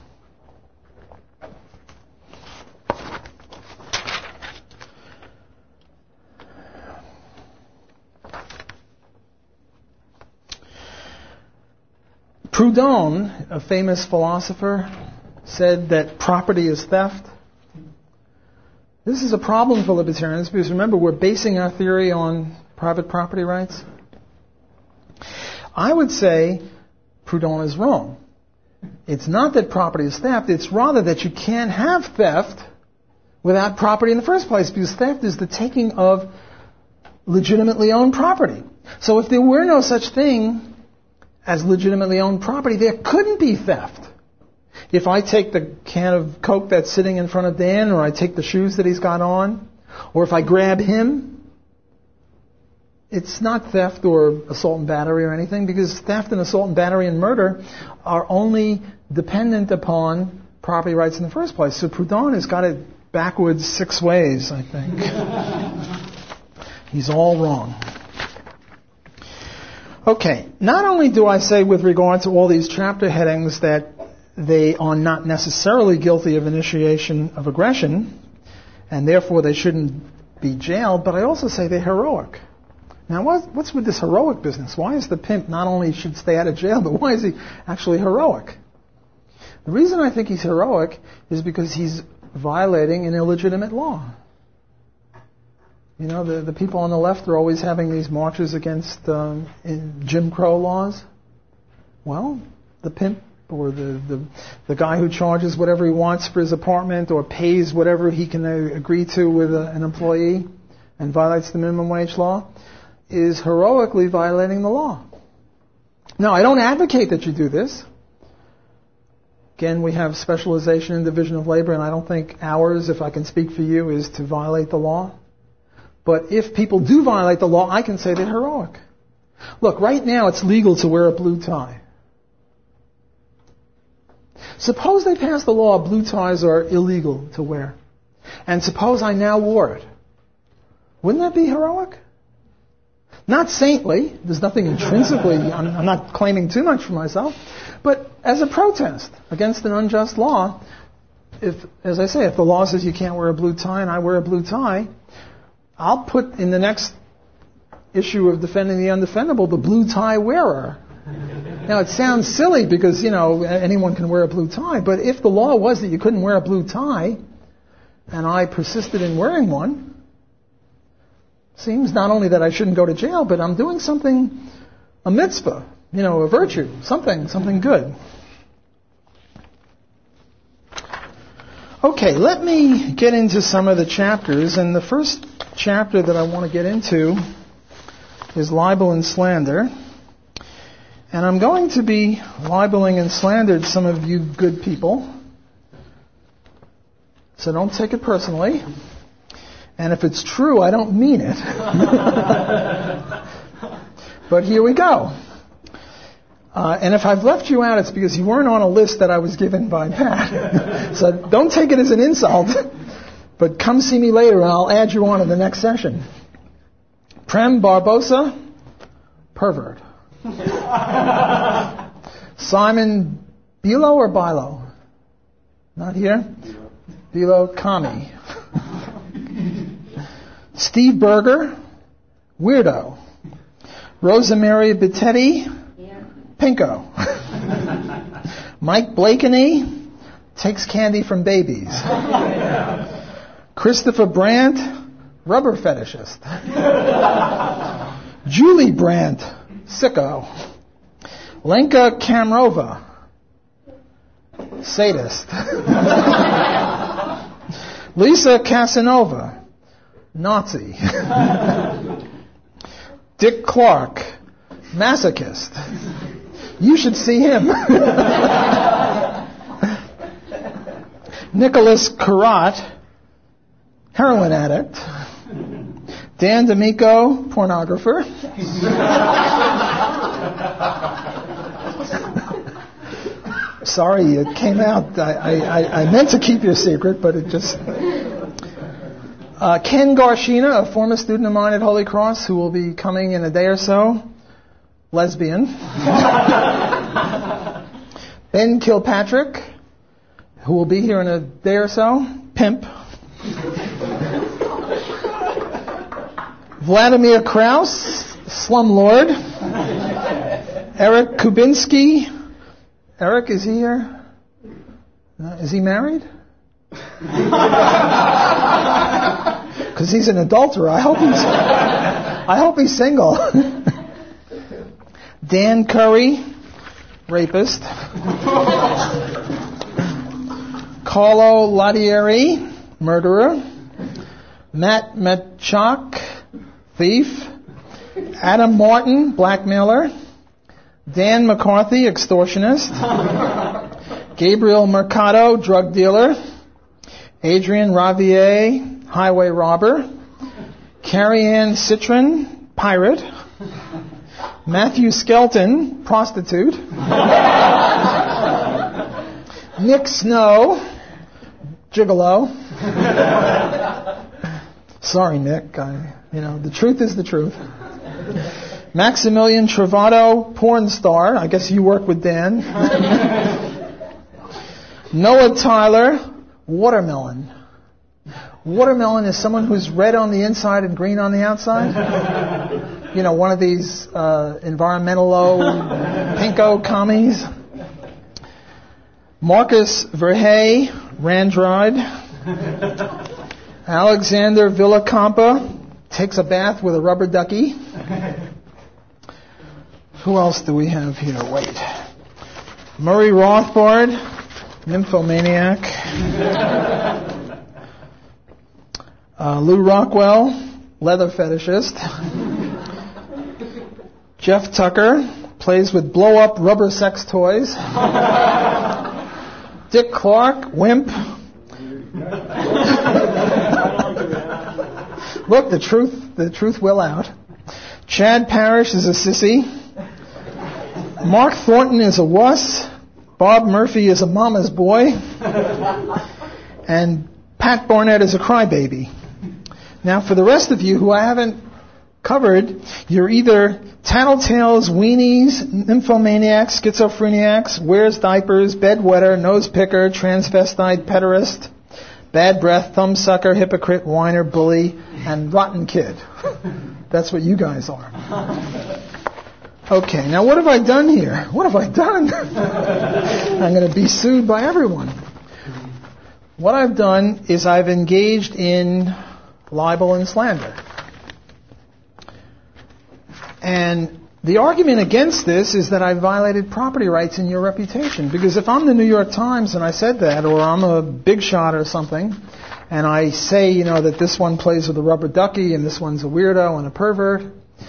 Proudhon, a famous philosopher, said that property is theft. This is a problem for libertarians because, remember, we're basing our theory on private property rights. I would say Proudhon is wrong. It's not that property is theft, it's rather that you can't have theft without property in the first place, because theft is the taking of legitimately owned property. So if there were no such thing as legitimately owned property, there couldn't be theft. If I take the can of Coke that's sitting in front of Dan, or I take the shoes that he's got on, or if I grab him, it's not theft or assault and battery or anything, because theft and assault and battery and murder are only dependent upon property rights in the first place. So Proudhon has got it backwards six ways, I think. He's all wrong. Okay, not only do I say with regard to all these chapter headings that they are not necessarily guilty of initiation of aggression, and therefore they shouldn't be jailed, but I also say they're heroic. Now, what's with this heroic business? Why is the pimp not only should stay out of jail, but why is he actually heroic? The reason I think he's heroic is because he's violating an illegitimate law. You know, the, the people on the left are always having these marches against um, Jim Crow laws. Well, the pimp or the, the the guy who charges whatever he wants for his apartment or pays whatever he can uh, agree to with a, an employee and violates the minimum wage law is heroically violating the law. Now, I don't advocate that you do this. Again, we have specialization in division of labor, and I don't think ours, if I can speak for you, is to violate the law. But if people do violate the law, I can say they're heroic. Look, right now it's legal to wear a blue tie. Suppose they pass the law blue ties are illegal to wear. And suppose I now wore it. Wouldn't that be heroic? Not saintly. There's nothing intrinsically, I'm, I'm not claiming too much for myself. But as a protest against an unjust law, if, as I say, if the law says you can't wear a blue tie and I wear a blue tie, I'll put in the next issue of Defending the Undefendable the blue tie wearer. Now, it sounds silly because, you know, anyone can wear a blue tie, but if the law was that you couldn't wear a blue tie, and I persisted in wearing one, seems not only that I shouldn't go to jail, but I'm doing something, a mitzvah, you know, a virtue, something, something good. Okay, let me get into some of the chapters, and the first chapter that I want to get into is libel and slander. And I'm going to be libeling and slandered some of you good people. So don't take it personally. And if it's true, I don't mean it. But here we go. Uh, and if I've left you out, it's because you weren't on a list that I was given by Pat. So don't take it as an insult. But come see me later and I'll add you on to the next session. Prem Barbosa, pervert. Simon Bilo or Bilo? Not here? Bilo Kami. Steve Berger, weirdo. Rosemary Bittetti, pinko. Mike Blakeney, takes candy from babies. Christopher Brandt, rubber fetishist. Julie Brandt, sicko. Lenka Kamrova, sadist. Lisa Casanova, Nazi. Dick Clark, masochist. You should see him. Nicholas Carrot, heroin addict. Dan D'Amico, pornographer. Sorry, it came out. I, I, I meant to keep your secret, but it just... Uh, Ken Garshina, a former student of mine at Holy Cross, who will be coming in a day or so. Lesbian. Ben Kilpatrick, who will be here in a day or so. Pimp. Vladimir Krause, slumlord. Eric Kubinsky. Eric, is he here? Uh, is he married? Because he's an adulterer. I hope he's. I hope he's single. Dan Curry, rapist. Carlo Ladieri, murderer. Matt Matchak, thief. Adam Martin, blackmailer. Dan McCarthy, extortionist. Gabriel Mercado, drug dealer. Adrian Ravier, highway robber. Carrie Ann Citron, pirate. Matthew Skelton, prostitute. Nick Snow, gigolo. Sorry, Nick. I, you know, the truth is the truth. Maximilian Travato, porn star. I guess you work with Dan. Noah Tyler, watermelon. Watermelon is someone who's red on the inside and green on the outside. You know, one of these uh, environmental pinko commies. Marcus Verhey, Randride. Alexander Villacampa takes a bath with a rubber ducky. Who else do we have here? Wait. Murray Rothbard, nymphomaniac. Uh, Lou Rockwell, leather fetishist. Jeff Tucker, plays with blow-up rubber sex toys. Dick Clark, wimp. Look, the truth, the truth will out. Chad Parrish is a sissy. Mark Thornton is a wuss. Bob Murphy is a mama's boy. And Pat Barnett is a crybaby. Now, for the rest of you who I haven't covered, you're either tattletales, weenies, nymphomaniacs, schizophreniacs, wears diapers, bedwetter, nose picker, transvestite, pederast, bad breath, thumbsucker, hypocrite, whiner, bully, and rotten kid. That's what you guys are. Okay, now what have I done here? What have I done? I'm going to be sued by everyone. What I've done is I've engaged in libel and slander. And the argument against this is that I violated property rights in your reputation. Because if I'm the New York Times and I said that, or I'm a big shot or something, and I say, you know, that this one plays with a rubber ducky and this one's a weirdo and a pervert,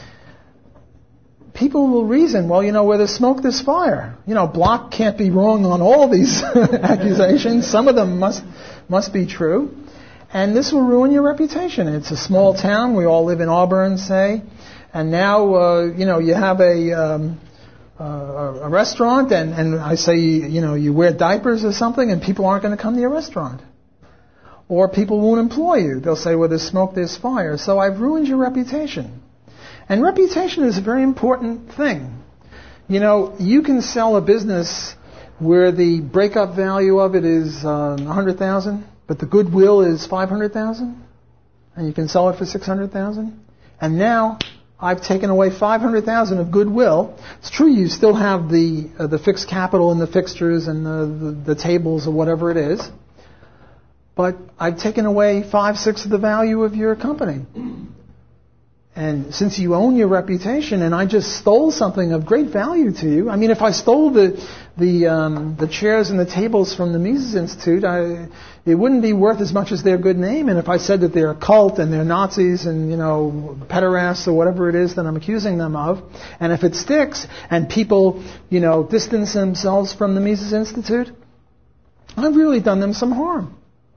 people will reason, well, you know, where there's smoke, there's fire. You know, Block can't be wrong on all these accusations. Some of them must must be true. And this will ruin your reputation. It's a small town. We all live in Auburn, say. And now, uh, you know, you have a, um, uh, a restaurant, and, and I say, you know, you wear diapers or something, and people aren't going to come to your restaurant. Or people won't employ you. They'll say, well, there's smoke, there's fire. So I've ruined your reputation. And reputation is a very important thing. You know, you can sell a business where the breakup value of it is uh, one hundred thousand dollars, but the goodwill is five hundred thousand dollars, and you can sell it for six hundred thousand dollars. And now I've taken away five hundred thousand dollars of goodwill. It's true you still have the uh, the fixed capital and the fixtures and the, the, the tables or whatever it is, but I've taken away five, six of the value of your company. And since you own your reputation, and I just stole something of great value to you, I mean, if I stole the the um, the chairs and the tables from the Mises Institute, I, it wouldn't be worth as much as their good name. And if I said that they're a cult and they're Nazis and, you know, pederasts or whatever it is that I'm accusing them of, and if it sticks and people, you know, distance themselves from the Mises Institute, I've really done them some harm.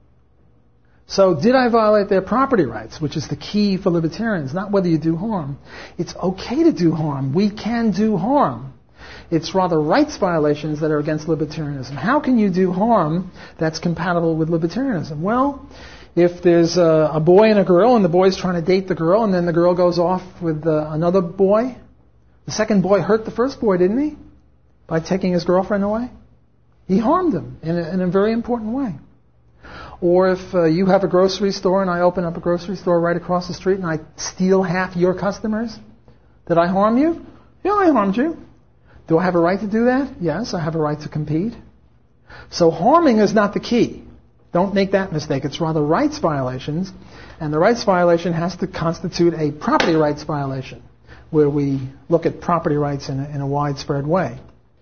So did I violate their property rights, which is the key for libertarians, not whether you do harm. It's okay to do harm. We can do harm. It's rather rights violations that are against libertarianism. How can you do harm that's compatible with libertarianism? Well, if there's a, a boy and a girl, and the boy's trying to date the girl, and then the girl goes off with uh, another boy, the second boy hurt the first boy, didn't he? By taking his girlfriend away? He harmed him in a, in a very important way. Or if uh, you have a grocery store and I open up a grocery store right across the street and I steal half your customers, did I harm you? Yeah, I harmed you. Do I have a right to do that? Yes, I have a right to compete. So harming is not the key. Don't make that mistake. It's rather rights violations, and the rights violation has to constitute a property rights violation, where we look at property rights in a, in a widespread way.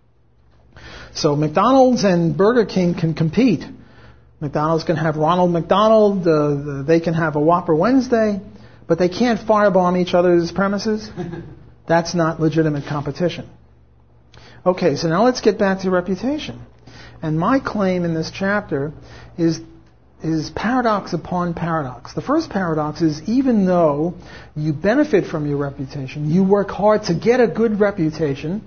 So McDonald's and Burger King can compete. McDonald's can have Ronald McDonald, uh, they can have a Whopper Wednesday, but they can't firebomb each other's premises. That's not legitimate competition. Okay, so now let's get back to reputation. And my claim in this chapter is, is paradox upon paradox. The first paradox is even though you benefit from your reputation, you work hard to get a good reputation,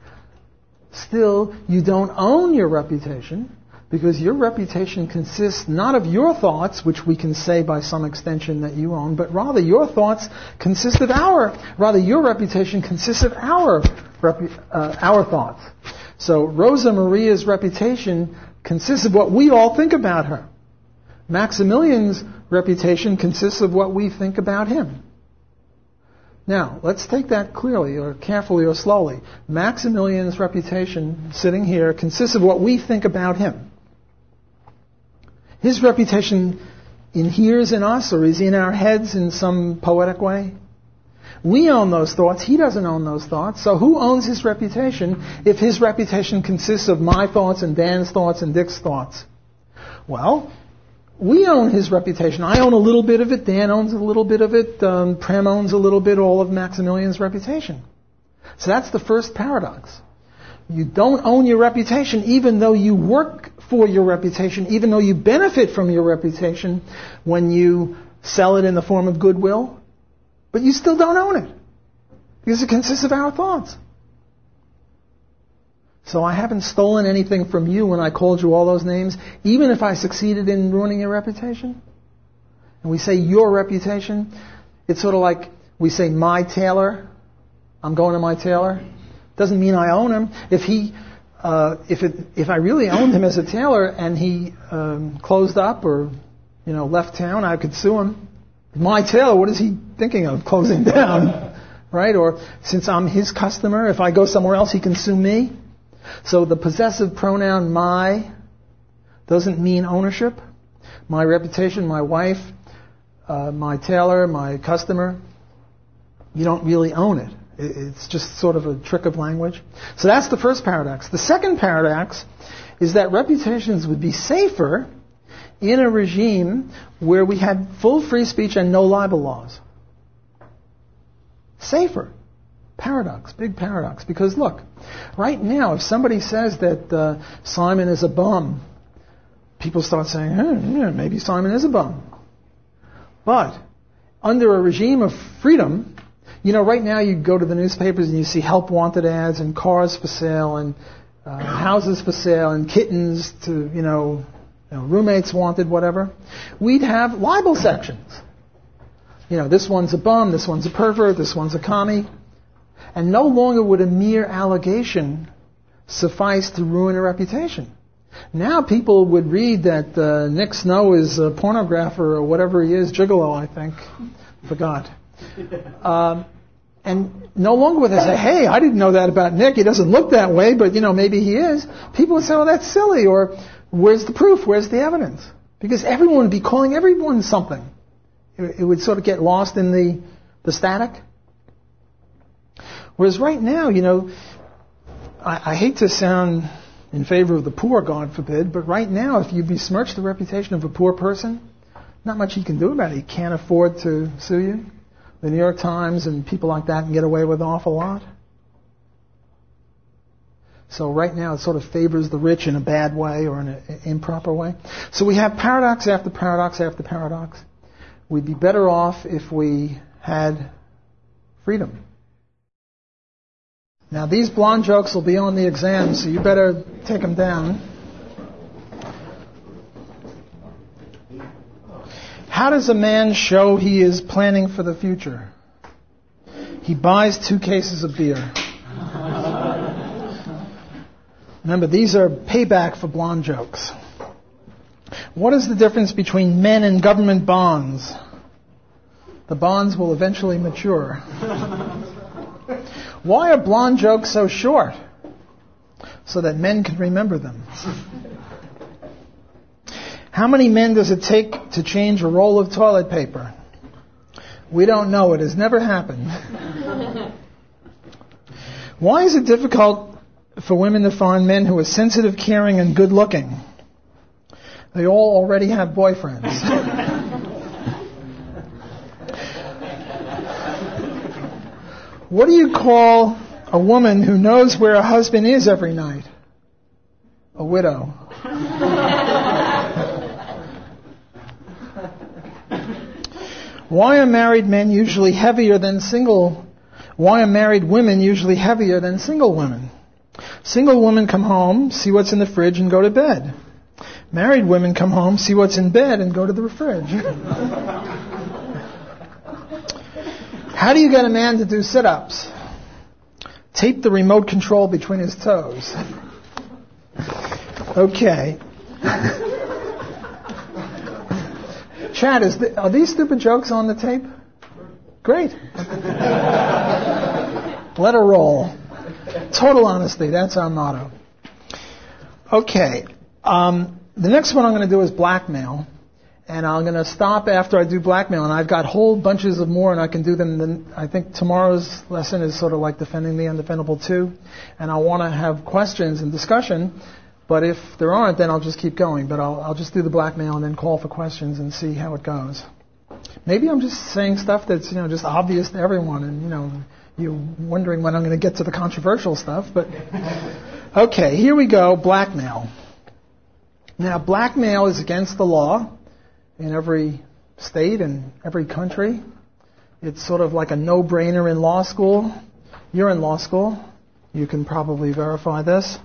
still you don't own your reputation, because your reputation consists not of your thoughts, which we can say by some extension that you own, but rather your thoughts consist of our, rather your reputation consists of our, uh, our thoughts. So Rosa Maria's reputation consists of what we all think about her. Maximilian's reputation consists of what we think about him. Now, let's take that clearly, or carefully, or slowly. Maximilian's reputation, sitting here, consists of what we think about him. His reputation inheres in us, or is in our heads in some poetic way. We own those thoughts. He doesn't own those thoughts. So who owns his reputation if his reputation consists of my thoughts and Dan's thoughts and Dick's thoughts? Well, we own his reputation. I own a little bit of it. Dan owns a little bit of it. Um, Prem owns a little bit, all of Maximilian's reputation. So that's the first paradox. You don't own your reputation even though you work for your reputation, even though you benefit from your reputation when you sell it in the form of goodwill, but you still don't own it because it consists of our thoughts. So I haven't stolen anything from you when I called you all those names, even if I succeeded in ruining your reputation. And we say your reputation, it's sort of like we say my tailor, I'm going to my tailor. Doesn't mean I own him. If he, uh, if it, if I really owned him as a tailor and he um, closed up or, you know, left town, I could sue him. My tailor, what is he thinking of closing down, right? Or since I'm his customer, if I go somewhere else, he can sue me. So the possessive pronoun my doesn't mean ownership. My reputation, my wife, uh, my tailor, my customer, you don't really own it. It's just sort of a trick of language. So that's the first paradox. The second paradox is that reputations would be safer in a regime where we had full free speech and no libel laws. Safer. Paradox. Big paradox. Because look, right now, if somebody says that uh, Simon is a bum, people start saying, hmm, yeah, maybe Simon is a bum. But under a regime of freedom, you know, right now you go to the newspapers and you see help wanted ads and cars for sale and uh, houses for sale and kittens to, you know, you know, roommates wanted, whatever. We'd have libel sections. You know, this one's a bum, this one's a pervert, this one's a commie. And no longer would a mere allegation suffice to ruin a reputation. Now people would read that uh, Nick Snow is a pornographer or whatever he is, gigolo, I think. Forgot. Um, and no longer would they say, hey, I didn't know that about Nick. He doesn't look that way, but, you know, maybe he is. People would say, well, that's silly. Or where's the proof? Where's the evidence? Because everyone would be calling everyone something. It, it would sort of get lost in the the static. Whereas right now, you know, I, I hate to sound in favor of the poor, God forbid, but right now, if you besmirch the reputation of a poor person, not much he can do about it. He can't afford to sue you. The New York Times and people like that can get away with an awful lot. So right now, it sort of favors the rich in a bad way or in an improper way. So we have paradox after paradox after paradox. We'd be better off if we had freedom. Now, these blonde jokes will be on the exam, so you better take them down. How does a man show he is planning for the future? He buys two cases of beer. Remember, these are payback for blonde jokes. What is the difference between men and government bonds? The bonds will eventually mature. Why are blonde jokes so short? So that men can remember them. How many men does it take to change a roll of toilet paper? We don't know. It has never happened. Why is it difficult for women to find men who are sensitive, caring, and good-looking? They all already have boyfriends. What do you call a woman who knows where her husband is every night? A widow. Why are married men usually heavier than single? Why are married women usually heavier than single women? Single women come home, see what's in the fridge, and go to bed. Married women come home, see what's in bed, and go to the fridge. How do you get a man to do sit-ups? Tape the remote control between his toes. Okay. Chad, is the, are these stupid jokes on the tape? Great. Let her roll. Total honesty, that's our motto. Okay. Um, the next one I'm going to do is blackmail. And I'm going to stop after I do blackmail. And I've got whole bunches of more, and I can do them. Then I think tomorrow's lesson is sort of like defending the undefendable too. And I want to have questions and discussion. But if there aren't, then I'll just keep going. But I'll, I'll just do the blackmail and then call for questions and see how it goes. Maybe I'm just saying stuff that's, you know, just obvious to everyone, and, you know, you're wondering when I'm going to get to the controversial stuff. But okay, here we go. Blackmail. Now, blackmail is against the law in every state and every country. It's sort of like a no-brainer in law school. You're in law school. You can probably verify this.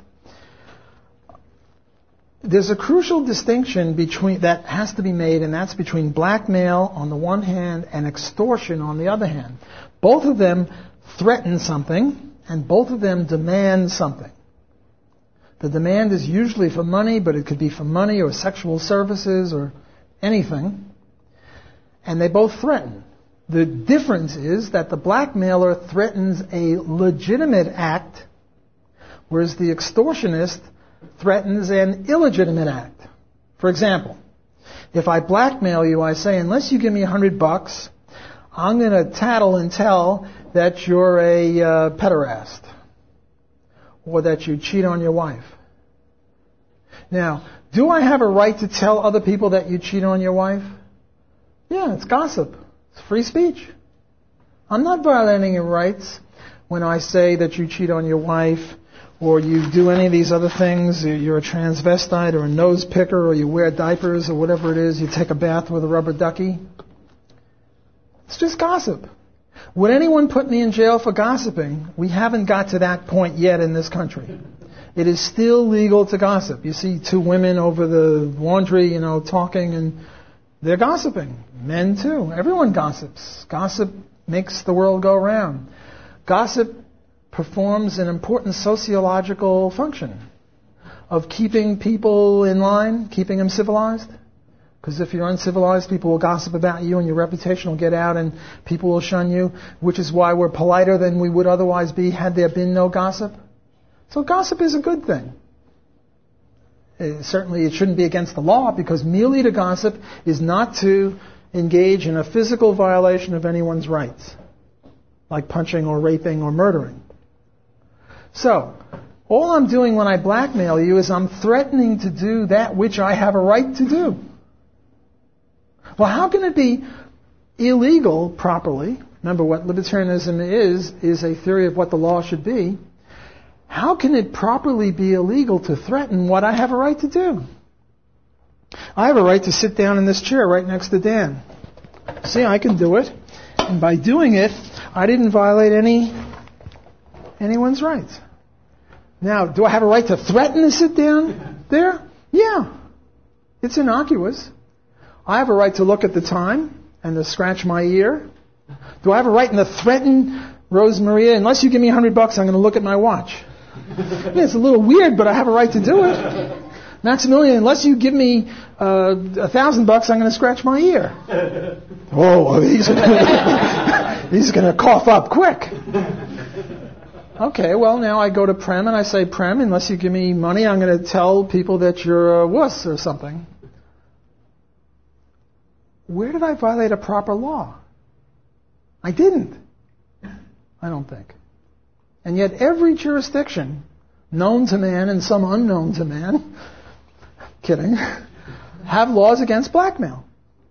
There's a crucial distinction between that has to be made, and that's between blackmail on the one hand and extortion on the other hand. Both of them threaten something, and both of them demand something. The demand is usually for money, but it could be for money or sexual services or anything. And they both threaten. The difference is that the blackmailer threatens a legitimate act, whereas the extortionist threatens an illegitimate act. For example, if I blackmail you, I say, unless you give me a hundred bucks, I'm going to tattle and tell that you're a uh, pederast, or that you cheat on your wife. Now, do I have a right to tell other people that you cheat on your wife? Yeah, it's gossip. It's free speech. I'm not violating your rights when I say that you cheat on your wife, or you do any of these other things. You're a transvestite or a nose picker, or you wear diapers or whatever it is. You take a bath with a rubber ducky. It's just gossip. Would anyone put me in jail for gossiping? We haven't got to that point yet in this country. It is still legal to gossip. You see two women over the laundry, you know, talking, and they're gossiping. Men too. Everyone gossips. Gossip makes the world go round. Gossip performs an important sociological function of keeping people in line, keeping them civilized. Because if you're uncivilized, people will gossip about you and your reputation will get out and people will shun you, which is why we're politer than we would otherwise be had there been no gossip. So gossip is a good thing. Uh, certainly it shouldn't be against the law, because merely to gossip is not to engage in a physical violation of anyone's rights. like punching or raping or murdering. So, all I'm doing when I blackmail you is I'm threatening to do that which I have a right to do. Well, how can it be illegal properly? Remember, what libertarianism is, is a theory of what the law should be. How can it properly be illegal to threaten what I have a right to do? I have a right to sit down in this chair right next to Dan. See, I can do it. And by doing it, I didn't violate any anyone's rights. Now, do I have a right to threaten to sit down there? Yeah. It's innocuous. I have a right to look at the time and to scratch my ear. Do I have a right to threaten Rose Maria, unless you give me a hundred bucks, I'm going to look at my watch? Yeah, it's a little weird, but I have a right to do it. Maximilian, unless you give me uh, a thousand bucks, I'm going to scratch my ear. Oh, he's he's going to cough up quick. Okay, well, now I go to Prem and I say, Prem, unless you give me money, I'm going to tell people that you're a wuss or something. Where did I violate a proper law? I didn't. I don't think. And yet every jurisdiction, known to man and some unknown to man, kidding, have laws against blackmail.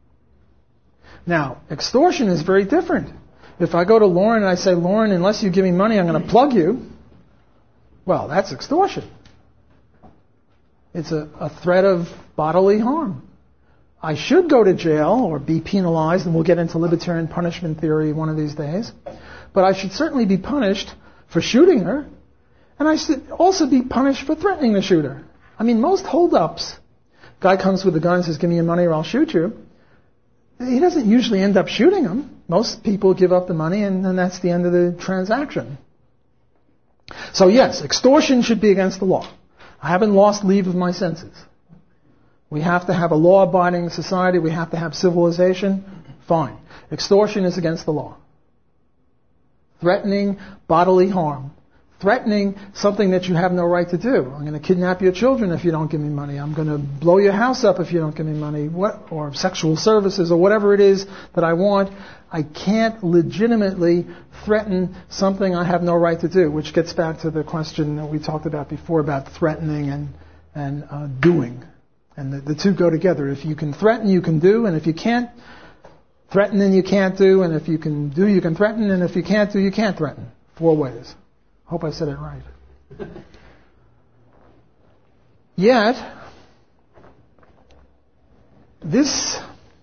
Now, extortion is very different. If I go to Lauren and I say, Lauren, unless you give me money, I'm going to plug you. Well, that's extortion. It's a, a threat of bodily harm. I should go to jail or be penalized, and we'll get into libertarian punishment theory one of these days. But I should certainly be punished for shooting her, and I should also be punished for threatening to shoot her. I mean, most hold-ups, guy comes with a gun and says, give me your money or I'll shoot you. He doesn't usually end up shooting him. Most people give up the money, and then that's the end of the transaction. So yes, extortion should be against the law. I haven't lost leave of my senses. We have to have a law-abiding society. We have to have civilization. Fine. Extortion is against the law. Threatening bodily harm. Threatening something that you have no right to do. I'm going to kidnap your children if you don't give me money. I'm going to blow your house up if you don't give me money. What, or sexual services or whatever it is that I want. I can't legitimately threaten something I have no right to do, which gets back to the question that we talked about before about threatening and, and uh, doing. And the, the two go together. If you can threaten, you can do. And if you can't threaten, then you can't do. And if you can do, you can threaten. And if you can't do, you can't threaten. Four ways. Hope I said it right. Yet, this,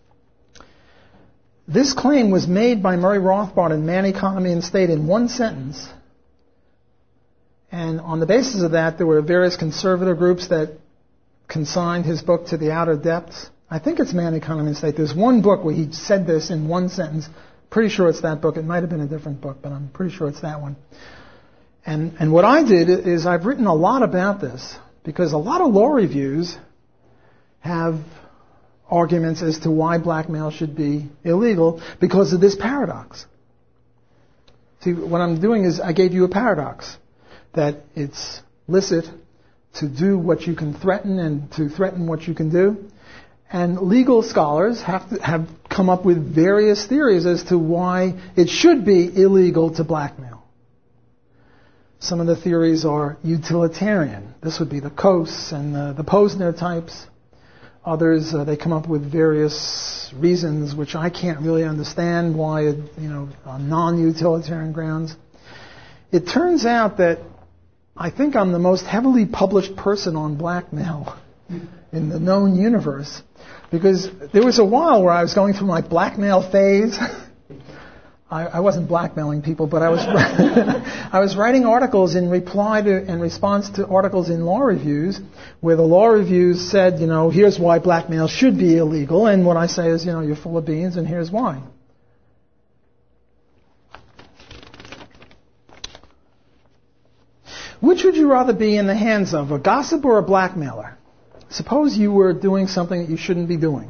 this claim was made by Murray Rothbard in Man, Economy, and State in one sentence. And on the basis of that, there were various conservative groups that consigned his book to the outer depths. I think it's Man, Economy, and State. There's one book where he said this in one sentence. Pretty sure it's that book. It might have been a different book, but I'm pretty sure it's that one. And, and what I did is I've written a lot about this because a lot of law reviews have arguments as to why blackmail should be illegal because of this paradox. See, what I'm doing is I gave you a paradox, that it's licit to do what you can threaten and to threaten what you can do. And legal scholars have to, have come up with various theories as to why it should be illegal to blackmail. Some of the theories are utilitarian. This would be the Coase and the, the Posner types. Others, uh, they come up with various reasons which I can't really understand why, it, you know, on non-utilitarian grounds. It turns out that I think I'm the most heavily published person on blackmail in the known universe, because there was a while where I was going through my blackmail phase. I, I wasn't blackmailing people, but I was I was writing articles in reply to in response to articles in law reviews, where the law reviews said, you know, here's why blackmail should be illegal, and what I say is, you know, you're full of beans, and here's why. Which would you rather be in the hands of, a gossip or a blackmailer? Suppose you were doing something that you shouldn't be doing.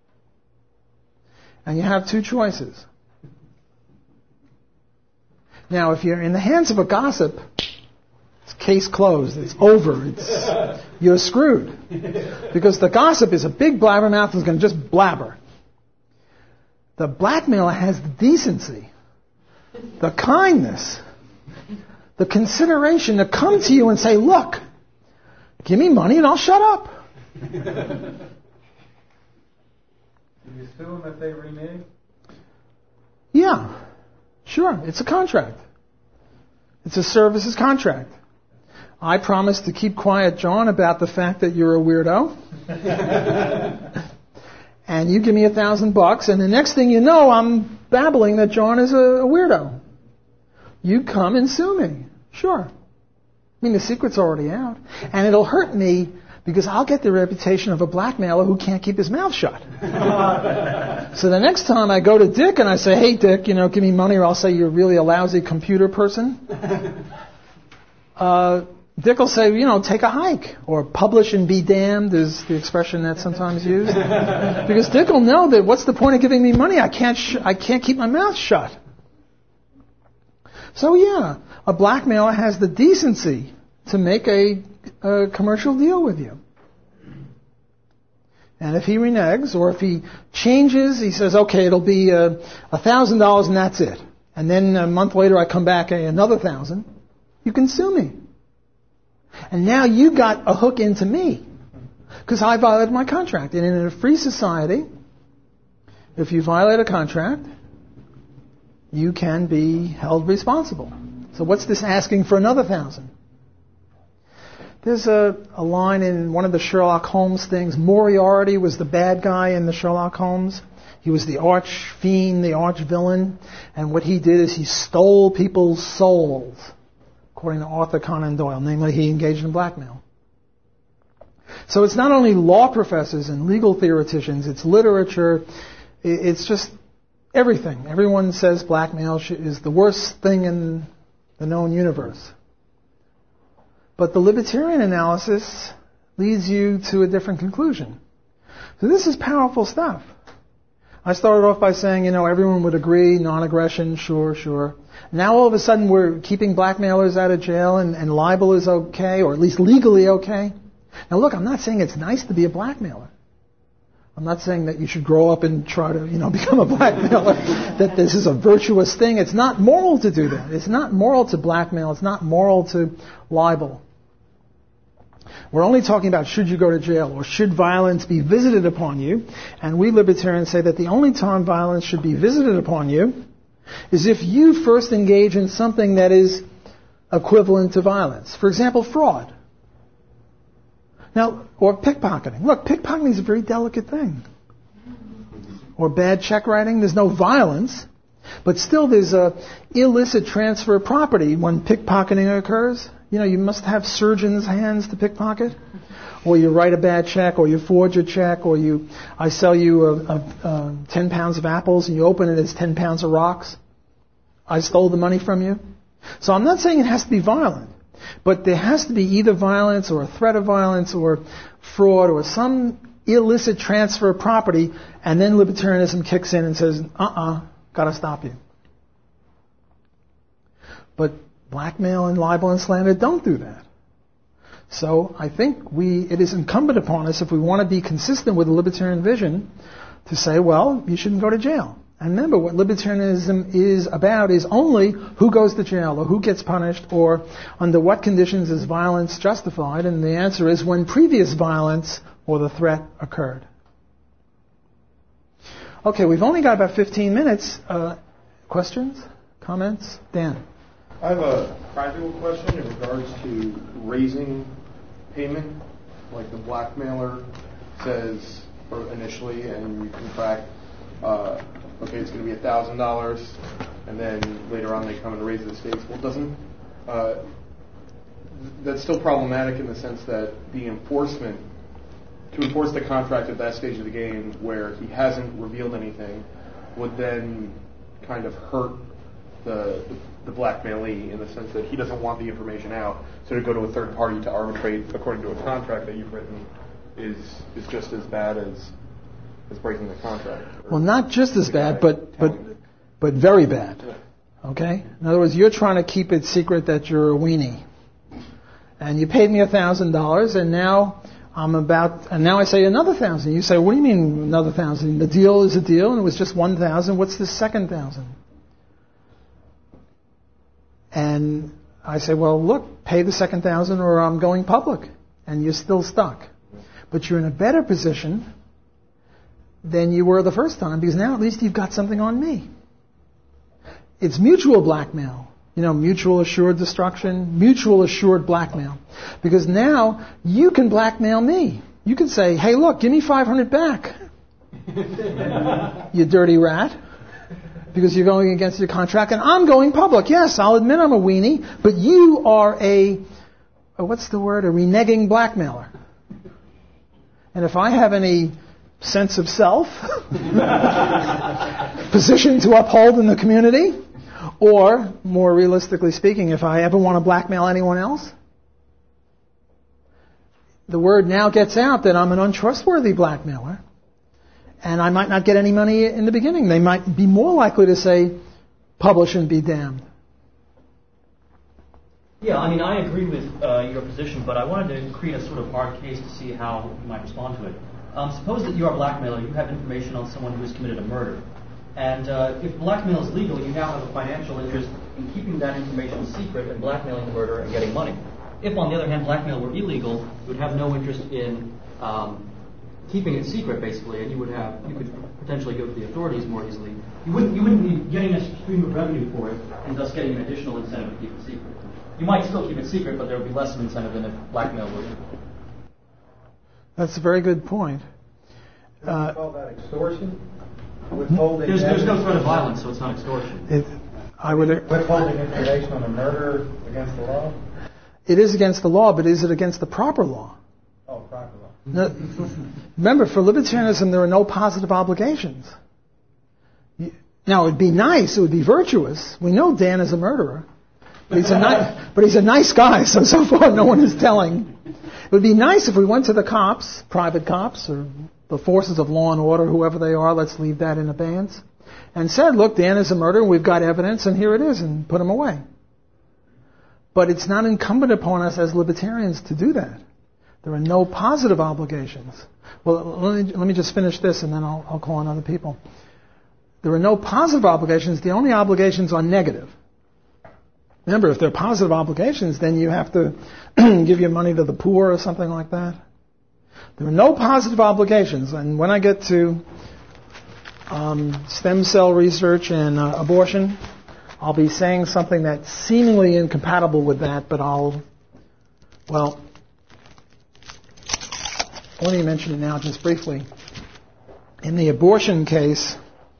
And you have two choices. Now, if you're in the hands of a gossip, it's case closed. It's over. It's, you're screwed. Because the gossip is a big blabbermouth who's going to just blabber. The blackmailer has the decency the kindness, the consideration to come to you and say, look, give me money and I'll shut up. Do you sue them if they renege? Yeah, sure. It's a contract. It's a services contract. I promise to keep quiet, John, about the fact that you're a weirdo. And you give me a thousand bucks, and the next thing you know, I'm babbling that John is a, a weirdo. You come and sue me. Sure. I mean, the secret's already out. And it'll hurt me because I'll get the reputation of a blackmailer who can't keep his mouth shut. So the next time I go to Dick and I say, hey, Dick, you know, give me money, or I'll say you're really a lousy computer person. Uh, Dick will say, you know, take a hike, or publish and be damned is the expression that's sometimes used. Because Dick will know that what's the point of giving me money? I can't, sh- I can't keep my mouth shut. So yeah, a blackmailer has the decency to make a, a commercial deal with you. And if he reneges, or if he changes, he says, okay, it'll be a uh, thousand dollars and that's it. And then a month later I come back and another thousand. You can sue me. And now you got a hook into me because I violated my contract. And in a free society, if you violate a contract, you can be held responsible. So what's this asking for another thousand? There's a, a line in one of the Sherlock Holmes things. Moriarty was the bad guy in the Sherlock Holmes. He was the arch fiend, the arch villain. And what he did is he stole people's souls, according to Arthur Conan Doyle. Namely, he engaged in blackmail. So it's not only law professors and legal theoreticians, it's literature, it's just everything. Everyone says blackmail is the worst thing in the known universe. But the libertarian analysis leads you to a different conclusion. So this is powerful stuff. I started off by saying, you know, everyone would agree, non-aggression, sure, sure. Now all of a sudden we're keeping blackmailers out of jail and, and libel is okay, or at least legally okay. Now look, I'm not saying it's nice to be a blackmailer. I'm not saying that you should grow up and try to, you know, become a blackmailer, that this is a virtuous thing. It's not moral to do that. It's not moral to blackmail. It's not moral to libel. We're only talking about should you go to jail or should violence be visited upon you. And we libertarians say that the only time violence should be visited upon you is if you first engage in something that is equivalent to violence. For example, fraud. Now, or pickpocketing. Look, pickpocketing is a very delicate thing. Or bad check writing. There's no violence, but still there's a illicit transfer of property when pickpocketing occurs. You know, you must have surgeon's hands to pickpocket. Or you write a bad check, or you forge a check, or you, I sell you a, a, a ten pounds of apples and you open it as ten pounds of rocks. I stole the money from you. So I'm not saying it has to be violent. But there has to be either violence or a threat of violence or fraud or some illicit transfer of property, and then libertarianism kicks in and says, uh-uh, gotta stop you. But blackmail and libel and slander don't do that. So I think we, it is incumbent upon us, if we want to be consistent with the libertarian vision, to say, well, you shouldn't go to jail. And remember, what libertarianism is about is only who goes to jail or who gets punished or under what conditions is violence justified. And the answer is when previous violence or the threat occurred. Okay, we've only got about fifteen minutes. Uh, questions? Comments? Dan? I have a practical question in regards to raising payment. Like the blackmailer says initially, and you contract, uh, okay, it's going to be one thousand dollars, and then later on they come and raise the stakes. Well, doesn't, uh, that's still problematic in the sense that the enforcement, to enforce the contract at that stage of the game where he hasn't revealed anything, would then kind of hurt the, the blackmailee in the sense that he doesn't want the information out, so to go to a third party to arbitrate according to a contract that you've written is is just as bad as as breaking the contract. Well, not just as bad, but but but very bad. Okay? In other words, you're trying to keep it secret that you're a weenie. And you paid me a thousand dollars, and now I'm about, and now I say another thousand. You say, what do you mean another thousand? The deal is a deal, and it was just one thousand. What's the second thousand? And I say, well, look, pay the second thousand or I'm going public. And you're still stuck. But you're in a better position than you were the first time, because now at least you've got something on me. It's mutual blackmail. You know, mutual assured destruction, mutual assured blackmail. Because now you can blackmail me. You can say, hey, look, give me five hundred back. You dirty rat. Because you're going against your contract, and I'm going public. Yes, I'll admit I'm a weenie, but you are a, a what's the word, a reneging blackmailer. And if I have any sense of self, position to uphold in the community, or, more realistically speaking, if I ever want to blackmail anyone else, the word now gets out that I'm an untrustworthy blackmailer, and I might not get any money in the beginning. They might be more likely to say, publish and be damned. Yeah, I mean, I agree with uh, your position, but I wanted to create a sort of hard case to see how you might respond to it. Um, suppose that you are a blackmailer, you have information on someone who has committed a murder. And uh, if blackmail is legal, you now have a financial interest in keeping that information secret and blackmailing the murderer and getting money. If, on the other hand, blackmail were illegal, you would have no interest in um, keeping it secret, basically, and you would have you could potentially go to the authorities more easily. You wouldn't you wouldn't be getting a stream of revenue for it, and thus getting an additional incentive to keep it secret. You might still keep it secret, but there would be less of an incentive than if blackmail were legal. That's a very good point. Uh, you call that extortion? Withholding there's, there's no threat of violence, so it's not extortion. It, I would. Withholding information on a murder against the law? It is against the law, but is it against the proper law? Oh, proper law. No, remember, for libertarianism, there are no positive obligations. Now, it would be nice, it would be virtuous. We know Dan is a murderer. But he's a, ni- but he's a nice guy, so so far no one is telling. It would be nice if we went to the cops, private cops, or the forces of law and order, whoever they are, let's leave that in abeyance, and said, look, Dan is a murderer, we've got evidence, and here it is, and put him away. But it's not incumbent upon us as libertarians to do that. There are no positive obligations. Well, let me, let me just finish this, and then I'll, I'll call on other people. There are no positive obligations. The only obligations are negative. Remember, if they're positive obligations, then you have to give your money to the poor or something like that. There are no positive obligations. And when I get to um, stem cell research and uh, abortion, I'll be saying something that's seemingly incompatible with that, but I'll, well, let me mention it now just briefly. In the abortion case,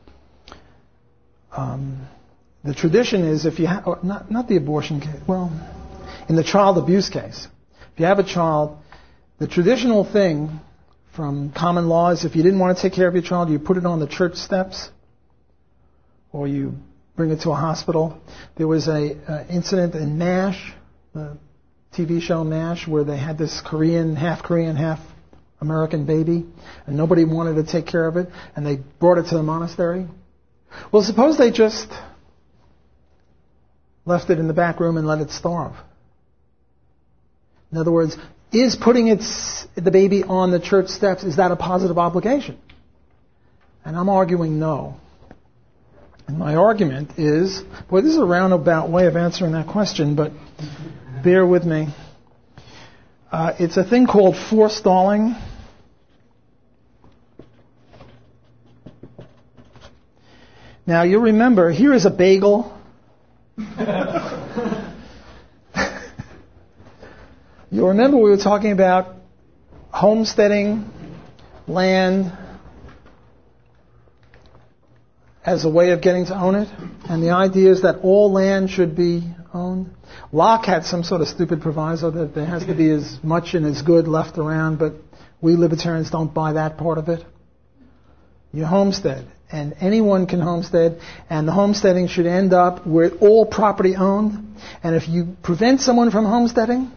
um, the tradition is if you have, or not, not the abortion case, well, in the child abuse case, if you have a child, the traditional thing from common law is if you didn't want to take care of your child, you put it on the church steps, or you bring it to a hospital. There was a uh, incident in MASH, the T V show MASH, where they had this Korean, half Korean, half American baby, and nobody wanted to take care of it, and they brought it to the monastery. Well, suppose they just left it in the back room and let it starve. In other words, is putting its, the baby on the church steps, is that a positive obligation? And I'm arguing no. And my argument is, boy, this is a roundabout way of answering that question, but bear with me. Uh, it's a thing called forestalling. Now, you remember, here is a bagel. You'll remember we were talking about homesteading, land, as a way of getting to own it. And the idea is that all land should be owned. Locke had some sort of stupid proviso that there has to be as much and as good left around, but we libertarians don't buy that part of it. You homestead, and anyone can homestead, and the homesteading should end up with all property owned. And if you prevent someone from homesteading,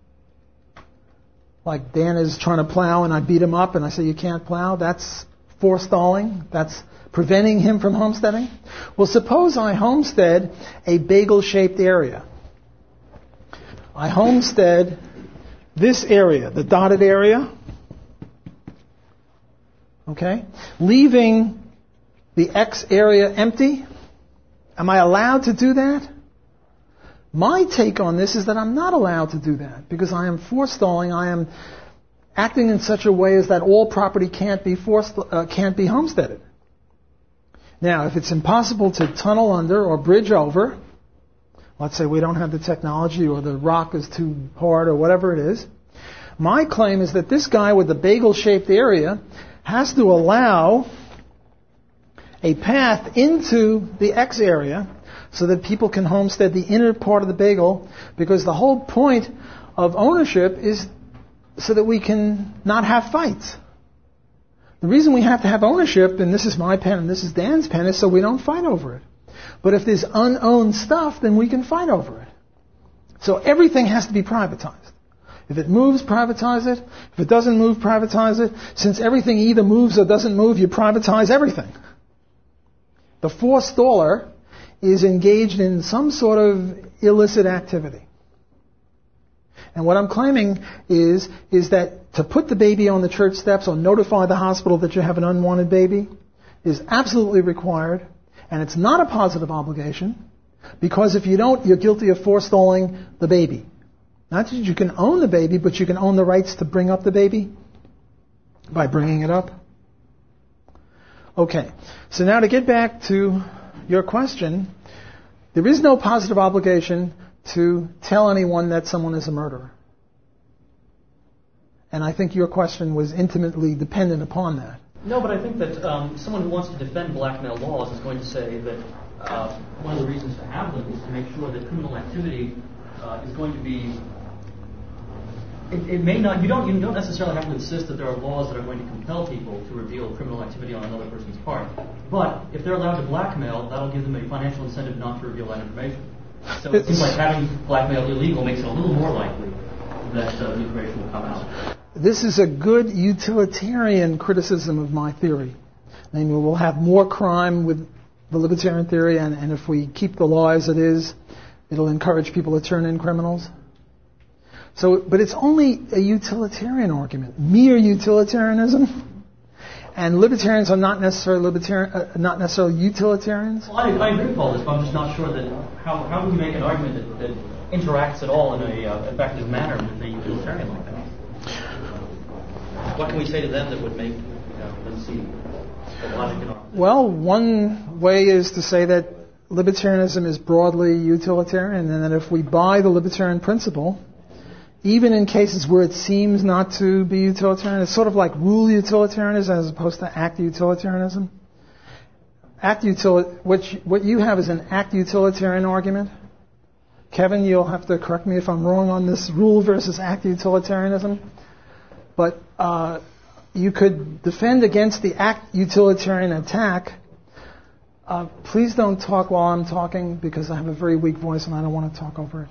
like Dan is trying to plow and I beat him up and I say you can't plow, that's forestalling, that's preventing him from homesteading. Well, suppose I homestead a bagel-shaped area. I homestead this area, the dotted area, okay, leaving the X area empty. Am I allowed to do that? My take on this is that I'm not allowed to do that because I am forestalling. I am acting in such a way as that all property can't be forced, uh, can't be homesteaded. Now, if it's impossible to tunnel under or bridge over, let's say we don't have the technology or the rock is too hard or whatever it is, my claim is that this guy with the bagel-shaped area has to allow a path into the X area so that people can homestead the inner part of the bagel, because the whole point of ownership is so that we can not have fights. The reason we have to have ownership, and this is my pen and this is Dan's pen, is so we don't fight over it. But if there's unowned stuff, then we can fight over it. So everything has to be privatized. If it moves, privatize it. If it doesn't move, privatize it. Since everything either moves or doesn't move, you privatize everything. The forestaller is engaged in some sort of illicit activity. And what I'm claiming is, is that to put the baby on the church steps or notify the hospital that you have an unwanted baby is absolutely required, and it's not a positive obligation, because if you don't, you're guilty of forestalling the baby. Not that you can own the baby, but you can own the rights to bring up the baby by bringing it up. Okay, so now to get back to your question, there is no positive obligation to tell anyone that someone is a murderer. And I think your question was intimately dependent upon that. No, but I think that um, someone who wants to defend blackmail laws is going to say that uh, one of the reasons to have them is to make sure that criminal activity uh, is going to be. It, it may not. You don't. You don't necessarily have to insist that there are laws that are going to compel people to reveal criminal activity on another person's part. But if they're allowed to blackmail, that'll give them a financial incentive not to reveal that information. So it seems like having blackmail illegal makes it a little more likely that uh, the information will come out. This is a good utilitarian criticism of my theory. Namely, we'll have more crime with the libertarian theory, and, and if we keep the law as it is, it'll encourage people to turn in criminals. So, but it's only a utilitarian argument, mere utilitarianism. And libertarians are not necessarily libertarian, uh, not necessarily utilitarians. Well, I, I agree with all this, but I'm just not sure that how how do we make an argument that, that interacts at all in a uh, effective manner with a utilitarian like that? What can we say to them that would make, you know, them see the logic in our... Well, one way is to say that libertarianism is broadly utilitarian, and that if we buy the libertarian principle, even in cases where it seems not to be utilitarian, it's sort of like rule utilitarianism as opposed to act utilitarianism. Act util- what, you, what you have is an act utilitarian argument. Kevin, you'll have to correct me if I'm wrong on this rule versus act utilitarianism. But uh, you could defend against the act utilitarian attack. Uh, please don't talk while I'm talking because I have a very weak voice and I don't want to talk over it.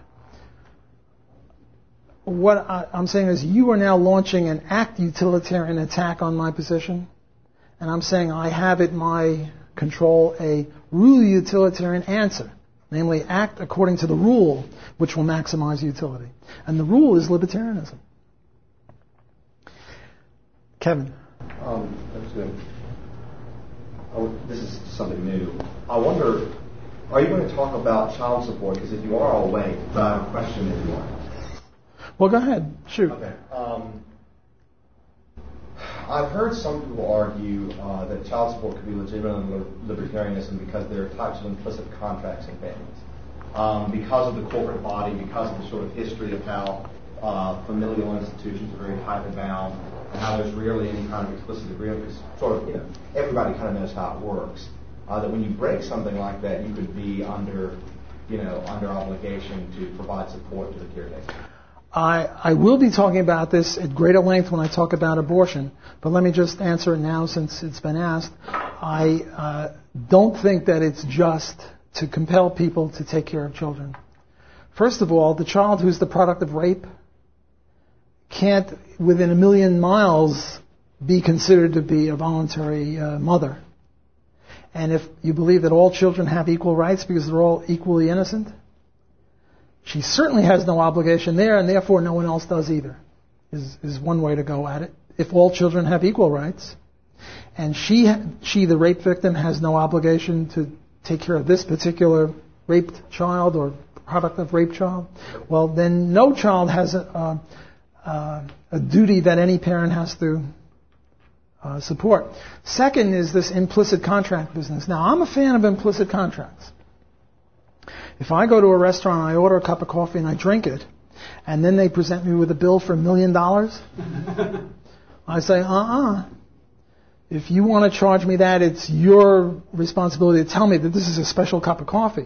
What I, I'm saying is you are now launching an act utilitarian attack on my position, and I'm saying I have at my control a rule utilitarian answer, namely act according to the rule, which will maximize utility. And the rule is libertarianism. Kevin. Um, that's good. Oh, this is something new. I wonder, are you going to talk about child support? Because if you are, I'll wait. But I have a question if you are. Well, go ahead. Shoot. Okay. Um, I've heard some people argue uh, that child support could be legitimate libertarianism because there are types of implicit contracts in families. Um, because of the corporate body, because of the sort of history of how uh, familial institutions are very tightly bound, and how there's rarely any kind of explicit agreement, because sort of, you know, everybody kind of knows how it works. Uh, that when you break something like that, you could be under, you know, under obligation to provide support to the caretaker. I, I will be talking about this at greater length when I talk about abortion, but let me just answer it now since it's been asked. I uh, don't think that it's just to compel people to take care of children. First of all, the child who's the product of rape can't, within a million miles, be considered to be a voluntary uh, mother. And if you believe that all children have equal rights because they're all equally innocent, she certainly has no obligation there, and therefore no one else does either, is, is one way to go at it. If all children have equal rights, and she, she, the rape victim, has no obligation to take care of this particular raped child or product of rape child, well, then no child has a, a, a, a duty that any parent has to uh, support. Second is this implicit contract business. Now, I'm a fan of implicit contracts. If I go to a restaurant and I order a cup of coffee and I drink it, and then they present me with a bill for a million dollars, I say, uh-uh. If you want to charge me that, it's your responsibility to tell me that this is a special cup of coffee.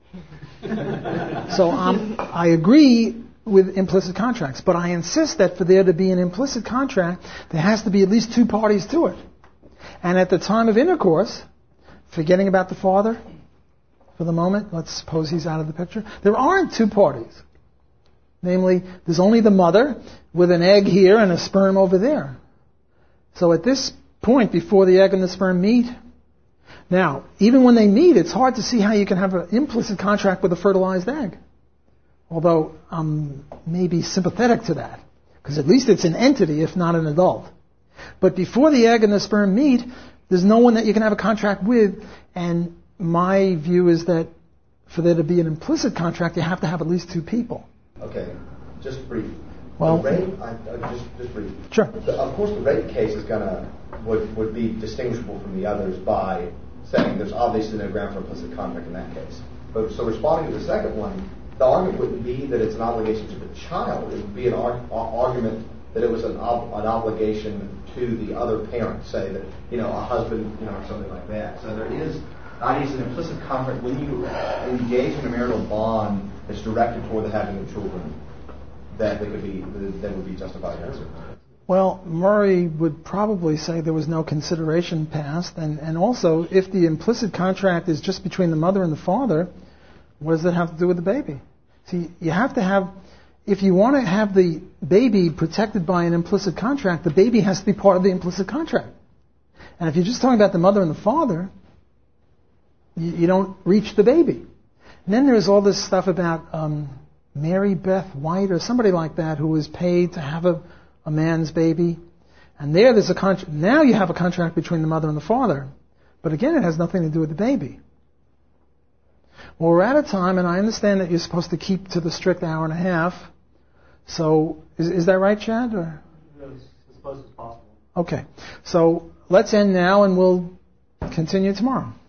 So um, I agree with implicit contracts, but I insist that for there to be an implicit contract, there has to be at least two parties to it. And at the time of intercourse, forgetting about the father for the moment, let's suppose he's out of the picture, there aren't two parties. Namely, there's only the mother with an egg here and a sperm over there. So at this point, before the egg and the sperm meet, now, even when they meet, it's hard to see how you can have an implicit contract with a fertilized egg. Although I'm maybe sympathetic to that, because at least it's an entity, if not an adult. But before the egg and the sperm meet, there's no one that you can have a contract with, and my view is that for there to be an implicit contract, you have to have at least two people. Okay, just brief. Well, the rape, I, I just, just brief. Sure. The, of course, the rape case is gonna would would be distinguishable from the others by saying there's obviously no ground for implicit contract in that case. But so responding to the second one, the argument wouldn't be that it's an obligation to the child. It would be an ar- argument that it was an, ob- an obligation to the other parent, say that, you know, a husband, you know, or something like that. So there is, I guess, an implicit contract when you engage in a marital bond that's directed toward the having of children, that they could be, that would be justified answer. Well, Murray would probably say there was no consideration passed, and, and also, if the implicit contract is just between the mother and the father, what does that have to do with the baby? See, you have to have, if you want to have the baby protected by an implicit contract, the baby has to be part of the implicit contract. And if you're just talking about the mother and the father, you, you don't reach the baby. And then there's all this stuff about um, Mary Beth White or somebody like that who was paid to have a, a man's baby. And there there's a contract. Now you have a contract between the mother and the father. But again, it has nothing to do with the baby. Well, we're out of time, and I understand that you're supposed to keep to the strict hour and a half. So, is, is that right, Chad? Or? As close as possible. Okay. So, let's end now, and we'll continue tomorrow.